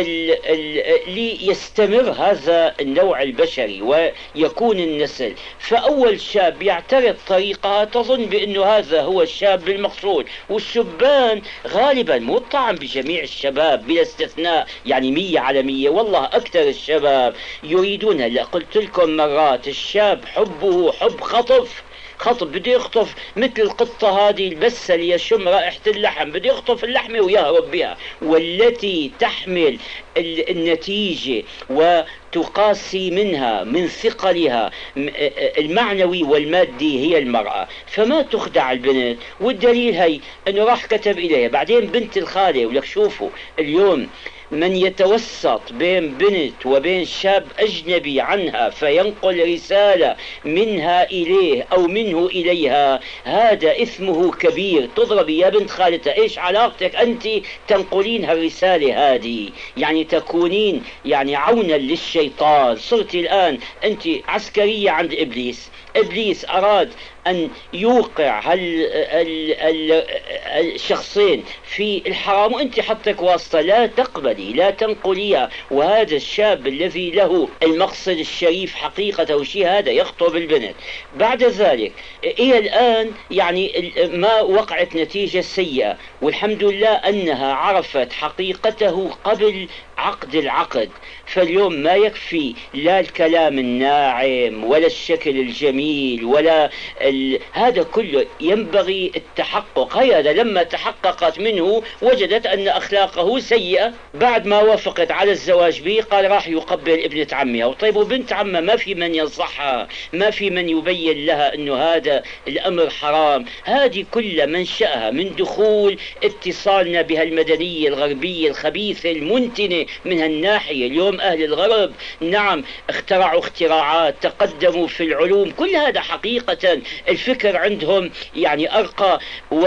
C: ليستمر هذا النوع البشري ويكون النسل. فأول شاب يعترض طريقها تظن بأنه هذا هو الشاب المقصود. والشبان غالبا مو الطعن بجميع الشباب بلا استثناء، يعني 100/100 والله أكثر الشباب يريدون. قلت لكم مرات الشاب حبه حب خطف بده يخطف مثل القطة هذه البسة اللي يشم رائحة اللحم، بده يخطف اللحمة ويهرب بها. والتي تحمل النتيجة وتقاسي منها من ثقلها المعنوي والمادي هي المرأة. فما تخدع البنت، والدليل هي انه راح كتب اليها بعدين بنت الخالة. ولك شوفوا اليوم من يتوسط بين بنت وبين شاب أجنبي عنها فينقل رسالة منها إليه أو منه إليها، هذا إثمه كبير. تضربي يا بنت خالتها، إيش علاقتك أنت تنقلين هالرسالة هذه؟ يعني تكونين يعني عونا للشيطان. صرت الآن أنت عسكرية عند إبليس أراد أن يوقع الشخصين في الحرام وأنت حطك واسطة. لا تقبلي، لا تنقليها. وهذا الشاب الذي له المقصد الشريف حقيقة وشي هذا يخطب البنت. بعد ذلك إلى الآن يعني ما وقعت نتيجة سيئة، والحمد لله أنها عرفت حقيقته قبل عقد العقد. فاليوم ما يكفي لا الكلام الناعم ولا الشكل الجميل ولا هذا كله، ينبغي التحقق. هذا لما تحققت منه وجدت أن أخلاقه سيئة، بعد ما وافقت على الزواج به قال راح يقبل ابنة عمها. وطيب وبنت عمها ما في من ينصحها، ما في من يبين لها أنه هذا الأمر حرام. هذه كل منشأها من دخول اتصالنا بها المدنية الغربية الخبيثة المنتنة من هالناحية. اليوم أهل الغرب نعم اخترعوا اختراعات، تقدموا في العلوم، كل هذا حقيقة الفكر عندهم يعني أرقى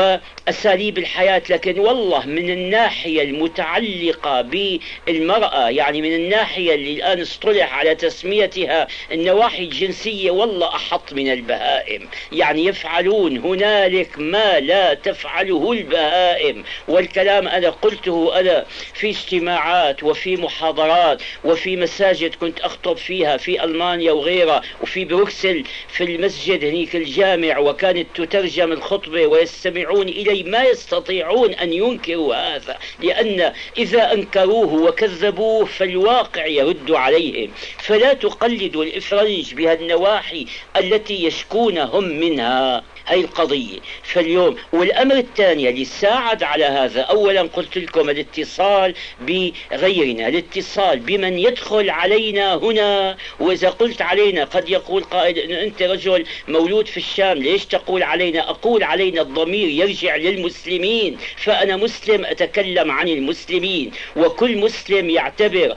C: وأساليب الحياة، لكن والله من الناحية المتعلقة بالمرأة، يعني من الناحية اللي الآن اصطلح على تسميتها النواحي الجنسية، والله أحط من البهائم. يعني يفعلون هنالك ما لا تفعله البهائم. والكلام أنا قلته أنا في اجتماعات وفي محاضرات وفي مساجد كنت أخطب فيها في ألمانيا وغيرها، وفي بروكسل في المسجد هنيك الجامع، وكانت تترجم الخطبة ويستمعون إلي، ما يستطيعون أن ينكروا هذا، لأن إذا أنكروه وكذبوه فالواقع يرد عليهم. فلا تقلدوا الإفرنج بهالنواحي التي يشكون هم منها. هاي القضية. فاليوم والأمر الثاني اللي ساعد على هذا، أولا قلت لكم الاتصال بغيرنا، الاتصال بمن يدخل علينا هنا. وإذا قلت علينا قد يقول قائد إن أنت رجل مولود في الشام، ليش تقول علينا؟ أقول علينا الضمير يرجع للمسلمين، فأنا مسلم أتكلم عن المسلمين، وكل مسلم يعتبر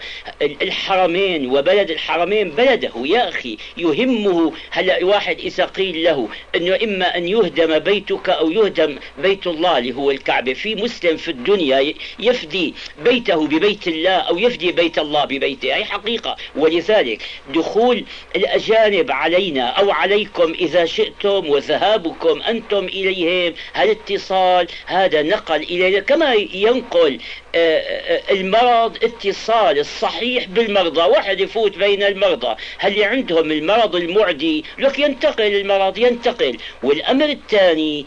C: الحرمين وبلد الحرمين بلده. يا أخي يهمه. هلأ واحد إذا قيل له أنه إما أن يهدم بيتك أو يهدم بيت الله اللي هو الكعبة، في مسلم في الدنيا يفدي بيته ببيت الله أو يفدي بيت الله ببيته، هي حقيقة. ولذلك دخول الأجانب علينا أو عليكم إذا شئتم وذهابكم أنتم إليهم، هالاتصال هذا نقل إلينا كما ينقل المرض اتصال الصحيح بالمرضى. واحد يفوت بين المرضى اللي عندهم المرض المعدي لك ينتقل المرض ينتقل. والأمر الثاني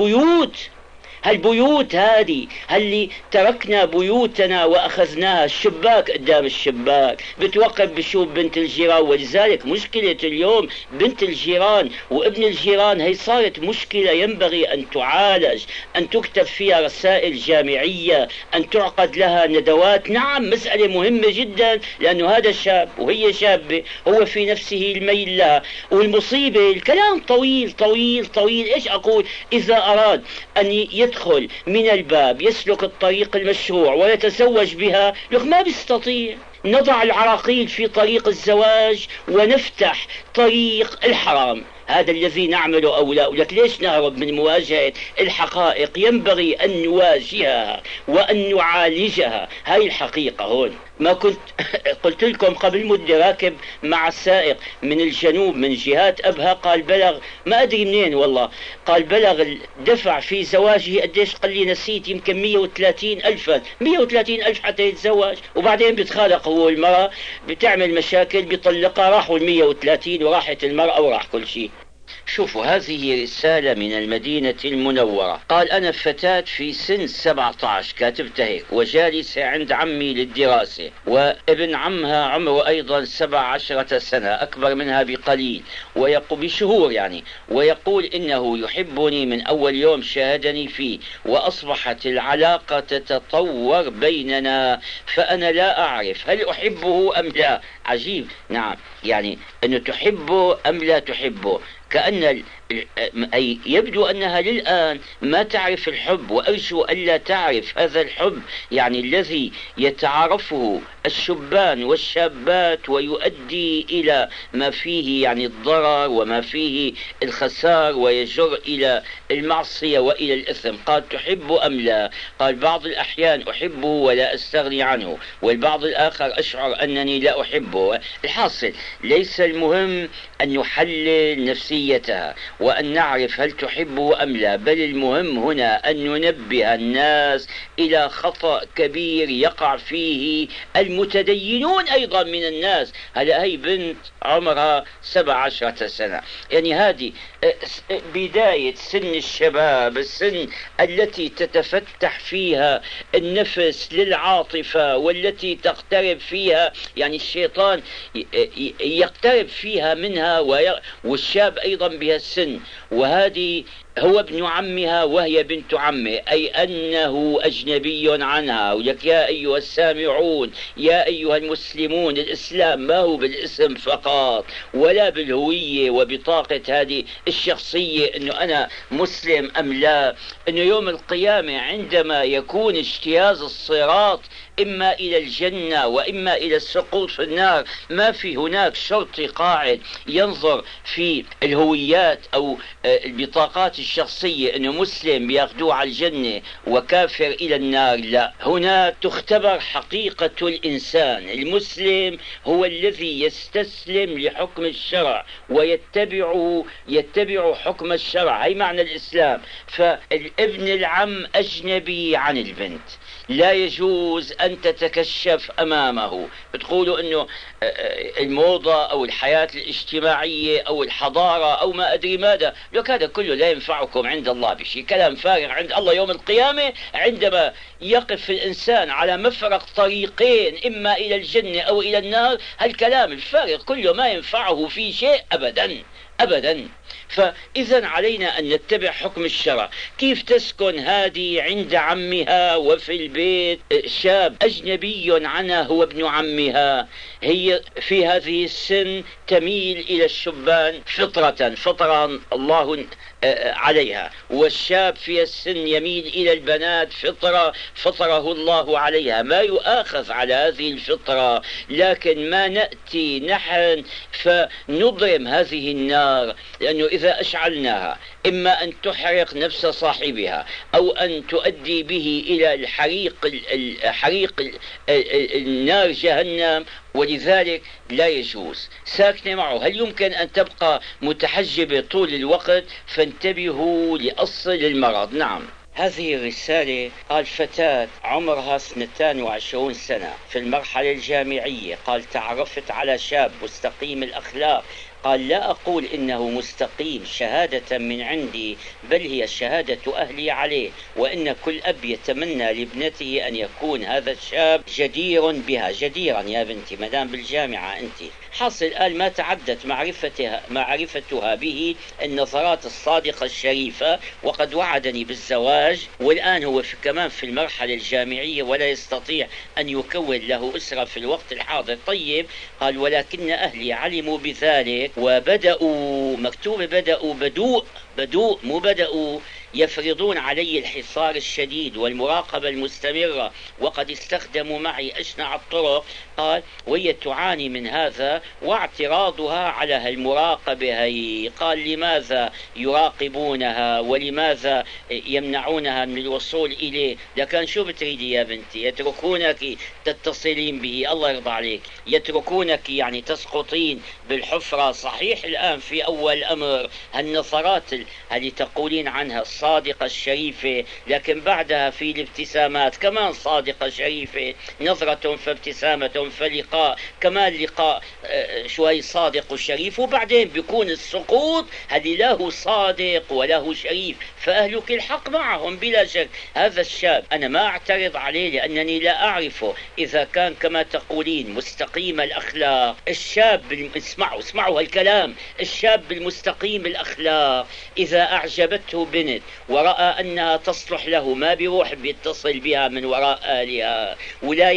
C: هالبيوت هذه اللي تركنا بيوتنا وأخذناها الشباك قدام الشباك، بتوقف بشوف بنت الجيران. ولذلك مشكلة اليوم بنت الجيران وابن الجيران هي صارت مشكلة ينبغي أن تعالج، أن تكتب فيها رسائل جامعية، أن تعقد لها ندوات. نعم مسألة مهمة جدا، لأنه هذا شاب وهي شابة، هو في نفسه الميل لها. والمصيبة الكلام طويل طويل طويل. إيش أقول؟ إذا أراد أن يدخل من الباب يسلك الطريق المشروع ويتزوج بها، لك ما بيستطيع. نضع العراقيل في طريق الزواج ونفتح طريق الحرام. هذا الذي نعمله أولاء. لك ليش نهرب من مواجهة الحقائق؟ ينبغي أن نواجهها وأن نعالجها. هاي الحقيقة. هون ما كنت قلت لكم قبل مدة راكب مع السائق من الجنوب من جهات أبها، قال بلغ ما أدري منين والله، قال بلغ الدفع في زواجه قديش؟ قال لي نسيت، يمكن 130 ألف حتى يتزوج، وبعدين بيتخالق هو والمرأة بتعمل مشاكل بيطلقها. راحوا 130 وراحت المرأة وراح كل شيء. شوفوا هذه رسالة من المدينة المنورة. قال أنا فتاة في سن 17 كاتبتها هيك، وجالسة عند عمي للدراسة، وابن عمها عمره أيضا 17 سنة أكبر منها بقليل بشهور يعني، ويقول إنه يحبني من أول يوم شاهدني فيه، وأصبحت العلاقة تتطور بيننا، فأنا لا أعرف هل أحبه أم لا. عجيب. نعم يعني أنه تحبه أم لا تحبه، كأن أي يبدو أنها للآن ما تعرف الحب، وأرجو ألا تعرف هذا الحب يعني الذي يتعارفه الشبان والشابات ويؤدي إلى ما فيه يعني الضرر وما فيه الخسار ويجر إلى المعصية وإلى الإثم. قال تحب أم لا؟ قال بعض الأحيان أحبه ولا أستغني عنه، والبعض الآخر أشعر أنني لا أحبه. الحاصل ليس المهم أن نحلل نفسية أهليتها وأن نعرف هل تحبه أم لا، بل المهم هنا أن ننبه الناس إلى خطأ كبير يقع فيه المتدينون أيضا من الناس. هلا هي بنت عمرها 17 سنة، يعني هذه بداية سن الشباب، السن التي تتفتح فيها النفس للعاطفة، والتي تقترب فيها يعني الشيطان يقترب فيها منها، والشاب أيضا بها السن، وهذه هو ابن عمها وهي بنت عمه، أي أنه أجنبي عنها. ولك يا أيها السامعون، يا أيها المسلمون، الإسلام ما هو بالاسم فقط ولا بالهوية وبطاقة هذه الشخصية أنه أنا مسلم أم لا، أنه يوم القيامة عندما يكون اجتياز الصراط إما إلى الجنة وإما إلى السقوط في النار، ما في هناك شرطي قاعد ينظر في الهويات أو البطاقات الشخصية أنه مسلم بياخدوه على الجنة وكافر إلى النار. لا، هنا تختبر حقيقة الإنسان. المسلم هو الذي يستسلم لحكم الشرع ويتبع حكم الشرع، هي معنى الإسلام. فالابن العم أجنبي عن البنت، لا يجوز أن تتكشف أمامه. بتقولوا أنه الموضة أو الحياة الاجتماعية أو الحضارة أو ما أدري ماذا، لك هذا كله لا ينفعكم عند الله بشيء، كلام فارغ عند الله. يوم القيامة عندما يقف الإنسان على مفرق طريقين، إما إلى الجنة أو إلى النار، هالكلام الفارغ كله ما ينفعه في شيء أبدا أبدا. فإذا علينا أن نتبع حكم الشرع. كيف تسكن هذه عند عمها وفي البيت شاب أجنبي عنها هو ابن عمها؟ هي في هذه السن تميل إلى الشبان فطرة الله عليها، والشاب في السن يميل إلى البنات فطره الله عليها. ما يؤاخذ على هذه الفطرة، لكن ما نأتي نحن فنضرم هذه النار، لأنه إذا أشعلناها إما أن تحرق نفس صاحبها أو أن تؤدي به إلى الحريق النار جهنم، ولذلك لا يجوز ساكنة معه. هل يمكن أن تبقى متحجبة طول الوقت؟ فانتبهوا لأصل المرض. نعم، هذه الرسالة قال فتاة عمرها 22 سنة في المرحلة الجامعية، قال تعرفت على شاب مستقيم الأخلاق. قال لا أقول إنه مستقيم شهادة من عندي، بل هي شهادة أهلي عليه، وإن كل أب يتمنى لابنته أن يكون هذا الشاب جدير بها. جديرا يا بنتي مدام بالجامعة أنت. حاصل قال ما تعدت معرفتها به النظرات الصادقة الشريفة، وقد وعدني بالزواج، والآن هو كمان في المرحلة الجامعية ولا يستطيع أن يكون له أسرة في الوقت الحاضر. طيب، قال ولكن أهلي علموا بذلك وبدأوا، مكتوب بدؤوا مو بدأوا، يفرضون علي الحصار الشديد والمراقبة المستمرة، وقد استخدموا معي أشنع الطرق. قال وهي تعاني من هذا واعتراضها على المراقبة هي. قال لماذا يراقبونها ولماذا يمنعونها من الوصول إليه؟ لكن شو بتريدي يا بنتي؟ يتركونك تتصلين به، الله يرضى عليك، يتركونك يعني تسقطين بالحفرة. صحيح الآن في أول أمر هالنظرات اللي تقولين عنها الصادقة الشريفة، لكن بعدها في الابتسامات كمان صادقة شريفة، نظرة فابتسامة فلقاء، كمان لقاء شوي صادق وشريف، وبعدين بيكون السقوط هذه له صادق وله شريف. فأهلك الحق معهم بلا شك. هذا الشاب أنا ما أعترض عليه لأنني لا أعرفه إذا كان كما تقولين مستقيم الأخلاق. الشاب اسمعوا هالكلام، الشاب المستقيم الأخلاق إذا أعجبته بنت ورأى أنها تصلح له ما بيروح بيتصل بها من وراء آلها ولا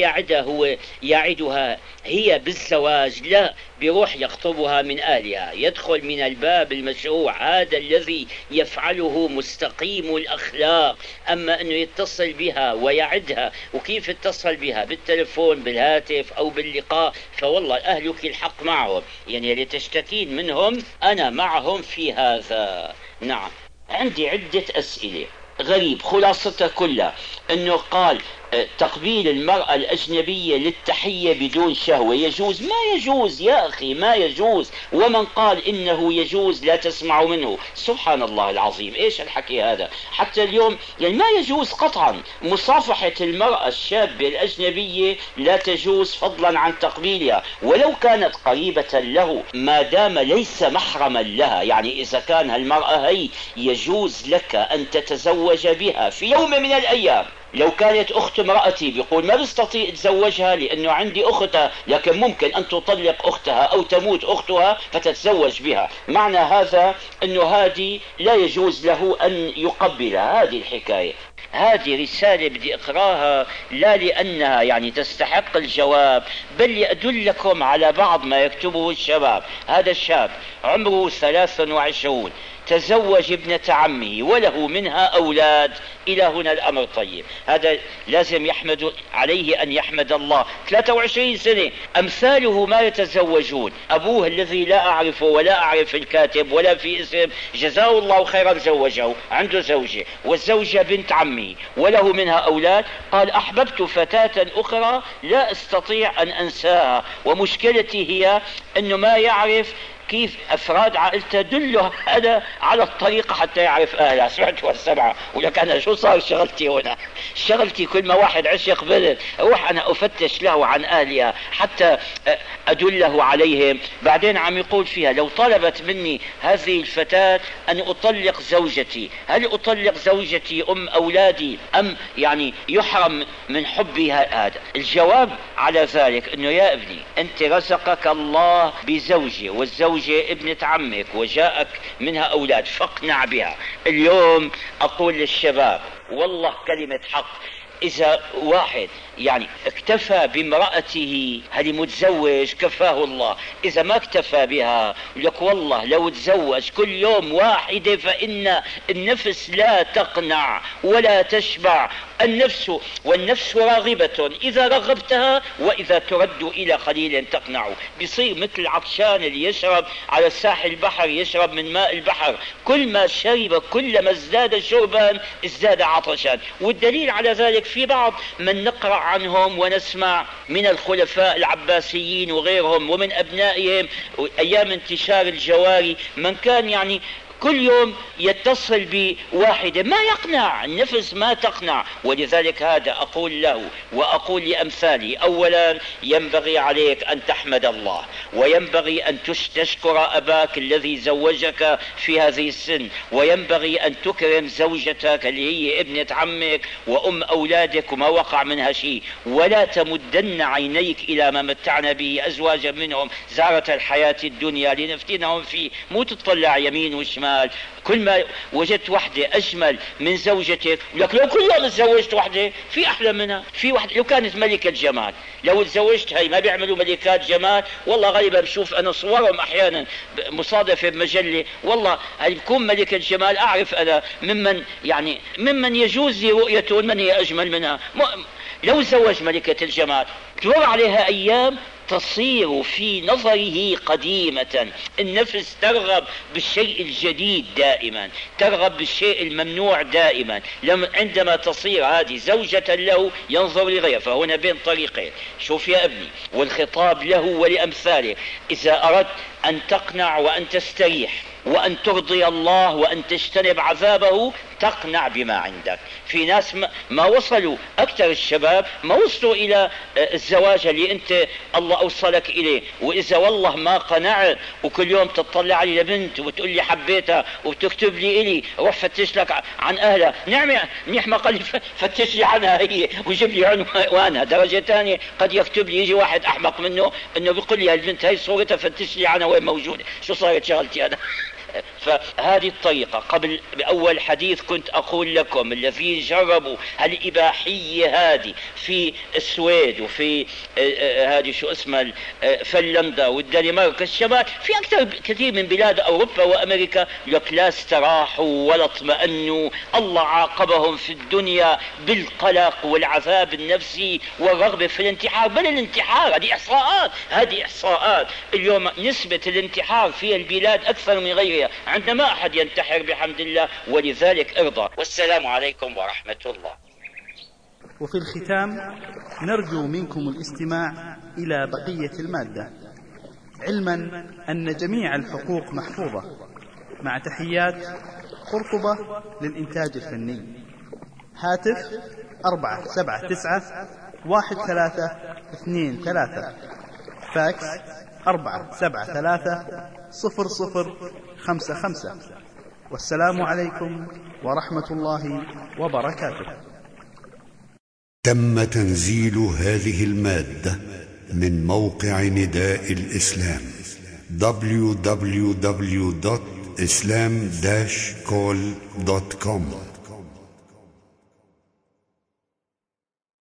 C: يعدها هي بالزواج، لا، بيروح يخطبها من آلها، يدخل من الباب المشروع. هذا الذي يفعله مستقيم الأخلاق. أما أنه يتصل بها ويعدها، وكيف يتصل بها؟ بالتلفون، بالهاتف، أو باللقاء. فوالله أهلك الحق معهم، يعني اللي تشتكين منهم أنا معهم في هذا. نعم، عندي عدة أسئلة غريب، خلاصتها كلها أنه قال تقبيل المرأة الأجنبية للتحية بدون شهوة يجوز؟ ما يجوز يا أخي، ما يجوز. ومن قال إنه يجوز لا تسمع منه. سبحان الله العظيم، إيش الحكي هذا؟ حتى اليوم يعني ما يجوز قطعا مصافحة المرأة الشابة الأجنبية، لا تجوز فضلا عن تقبيلها ولو كانت قريبة له، ما دام ليس محرما لها. يعني إذا كان هالمرأة هي يجوز لك أن تتزوج بها في يوم من الأيام. لو كانت أخت امرأتي بيقول ما بستطيع أتزوجها لأنه عندي أختها، لكن ممكن أن تطلق أختها أو تموت أختها فتتزوج بها. معنى هذا أنه هذه لا يجوز له أن يقبلها. هذه الحكاية. هذه رسالة بدي أقراها لا لأنها يعني تستحق الجواب، بل لأدلكم على بعض ما يكتبه الشباب. هذا الشاب عمره 23، تزوج ابنة عمه وله منها أولاد. إلى هنا الأمر طيب، هذا لازم يحمد عليه أن يحمد الله. 23 سنة، أمثاله ما يتزوجون. أبوه الذي لا أعرفه ولا أعرف الكاتب ولا في اسم، جزاه الله خيرا، زوجه، عنده زوجة والزوجة بنت عمه وله منها أولاد. قال أحببت فتاة أخرى لا أستطيع أن أنساها، ومشكلتي هي أنه ما يعرف كيف أفراد عائلته دله هذا على الطريقة حتى يعرف أهلها. سمعت والسبعة ولك أنا شو صار شغلتي هنا؟ شغلتي كل ما واحد عشق بنت أروح أنا أفتش له عن أهلها حتى أدله عليهم. بعدين عم يقول فيها لو طلبت مني هذه الفتاة أن أطلق زوجتي، هل أطلق زوجتي أم أولادي أم يعني يحرم من حبي هذا؟ الجواب على ذلك أنه يا ابني أنت رزقك الله بزوجة، والزوجة ابنة عمك وجاءك منها أولاد، فاقنع بها. اليوم أقول للشباب والله كلمة حق، إذا واحد يعني اكتفى بامرأته هل متزوج كفاه الله، إذا ما اكتفى بها لك والله لو تزوج كل يوم واحدة فإن النفس لا تقنع ولا تشبع. النفس والنفس راغبة إذا رغبتها وإذا ترد إلى قليل تقنع. بيصير مثل العطشان اللي يشرب على ساحل البحر، يشرب من ماء البحر، كل ما شرب كلما ازداد شربا ازداد عطشا. والدليل على ذلك في بعض من نقرأ عنهم ونسمع من الخلفاء العباسيين وغيرهم ومن أبنائهم أيام انتشار الجواري، من كان يعني كل يوم يتصل بواحدة ما يقنع، النفس ما تقنع. ولذلك هذا أقول له وأقول لأمثالي، أولا ينبغي عليك أن تحمد الله، وينبغي أن تشكر أباك الذي زوجك في هذه السن، وينبغي أن تكرم زوجتك اللي هي ابنة عمك وأم أولادك وما وقع منها شيء، ولا تمدن عينيك إلى ما متعنا به أزواجا منهم زارة الحياة الدنيا لنفتنهم فيه. مو تطلع يمين وشمال، كل ما وجدت وحدة أجمل من زوجتك لك لو كل يوم تزوجت وحدة في أحلى منها. في وحدة لو كانت ملكة جمال، لو تزوجت هاي ما بيعملوا ملكات جمال والله غالبا بشوف أنا صورهم أحيانا مصادفة بمجلة، والله هاي بكون ملكة جمال أعرف أنا ممن يجوز لي رؤيته من هي أجمل منها. لو تزوج ملكة الجمال تمر عليها أيام تصير في نظره قديمة. النفس ترغب بالشيء الجديد دائما، ترغب بالشيء الممنوع دائما. عندما تصير هذه زوجة له ينظر لغيره. فهنا بين طريقين. شوف يا ابني، والخطاب له ولأمثاله، إذا أردت أن تقنع وأن تستريح وأن ترضي الله وأن تجتنب عذابه تقنع بما عندك. في ناس ما وصلوا، أكثر الشباب ما وصلوا إلى الزواج اللي أنت الله أوصلك إليه. وإذا والله ما قنعت وكل يوم تطلع لي لبنت وتقول لي حبيتها وتكتب لي إلي روح فتش لك عن أهلها، نعم منيح ما قال لي فتش لي عنها هي وجيب لي عنوانها. درجة ثانية قد يكتب لي يجي واحد أحمق منه إنه بيقول لي البنت هاي صورتها فتش لي عنها وين موجودة. شو صارت شغلتي أنا؟ فهذه الطريقة. قبل بأول حديث كنت أقول لكم الذين جربوا الإباحية هذه في السويد وفي هذه شو اسمها فنلندا والدنمارك، الشمال في أكثر كثير من بلاد أوروبا وأمريكا، لك لا استراحوا ولا اطمأنوا. الله عاقبهم في الدنيا بالقلق والعذاب النفسي والرغبة في الانتحار. بل الانتحار هذه إحصاءات اليوم نسبة الانتحار في البلاد أكثر من غيرها. عندنا ما أحد ينتحر بحمد الله، ولذلك ارضى. والسلام عليكم ورحمة الله.
A: وفي الختام نرجو منكم الاستماع إلى بقية المادة، علما أن جميع الحقوق محفوظة، مع تحيات قرطبة للإنتاج الفني. هاتف 479-1323، فاكس 473-0055. والسلام عليكم ورحمة الله وبركاته.
D: تم تنزيل هذه المادة من موقع نداء الإسلام www.islam-call.com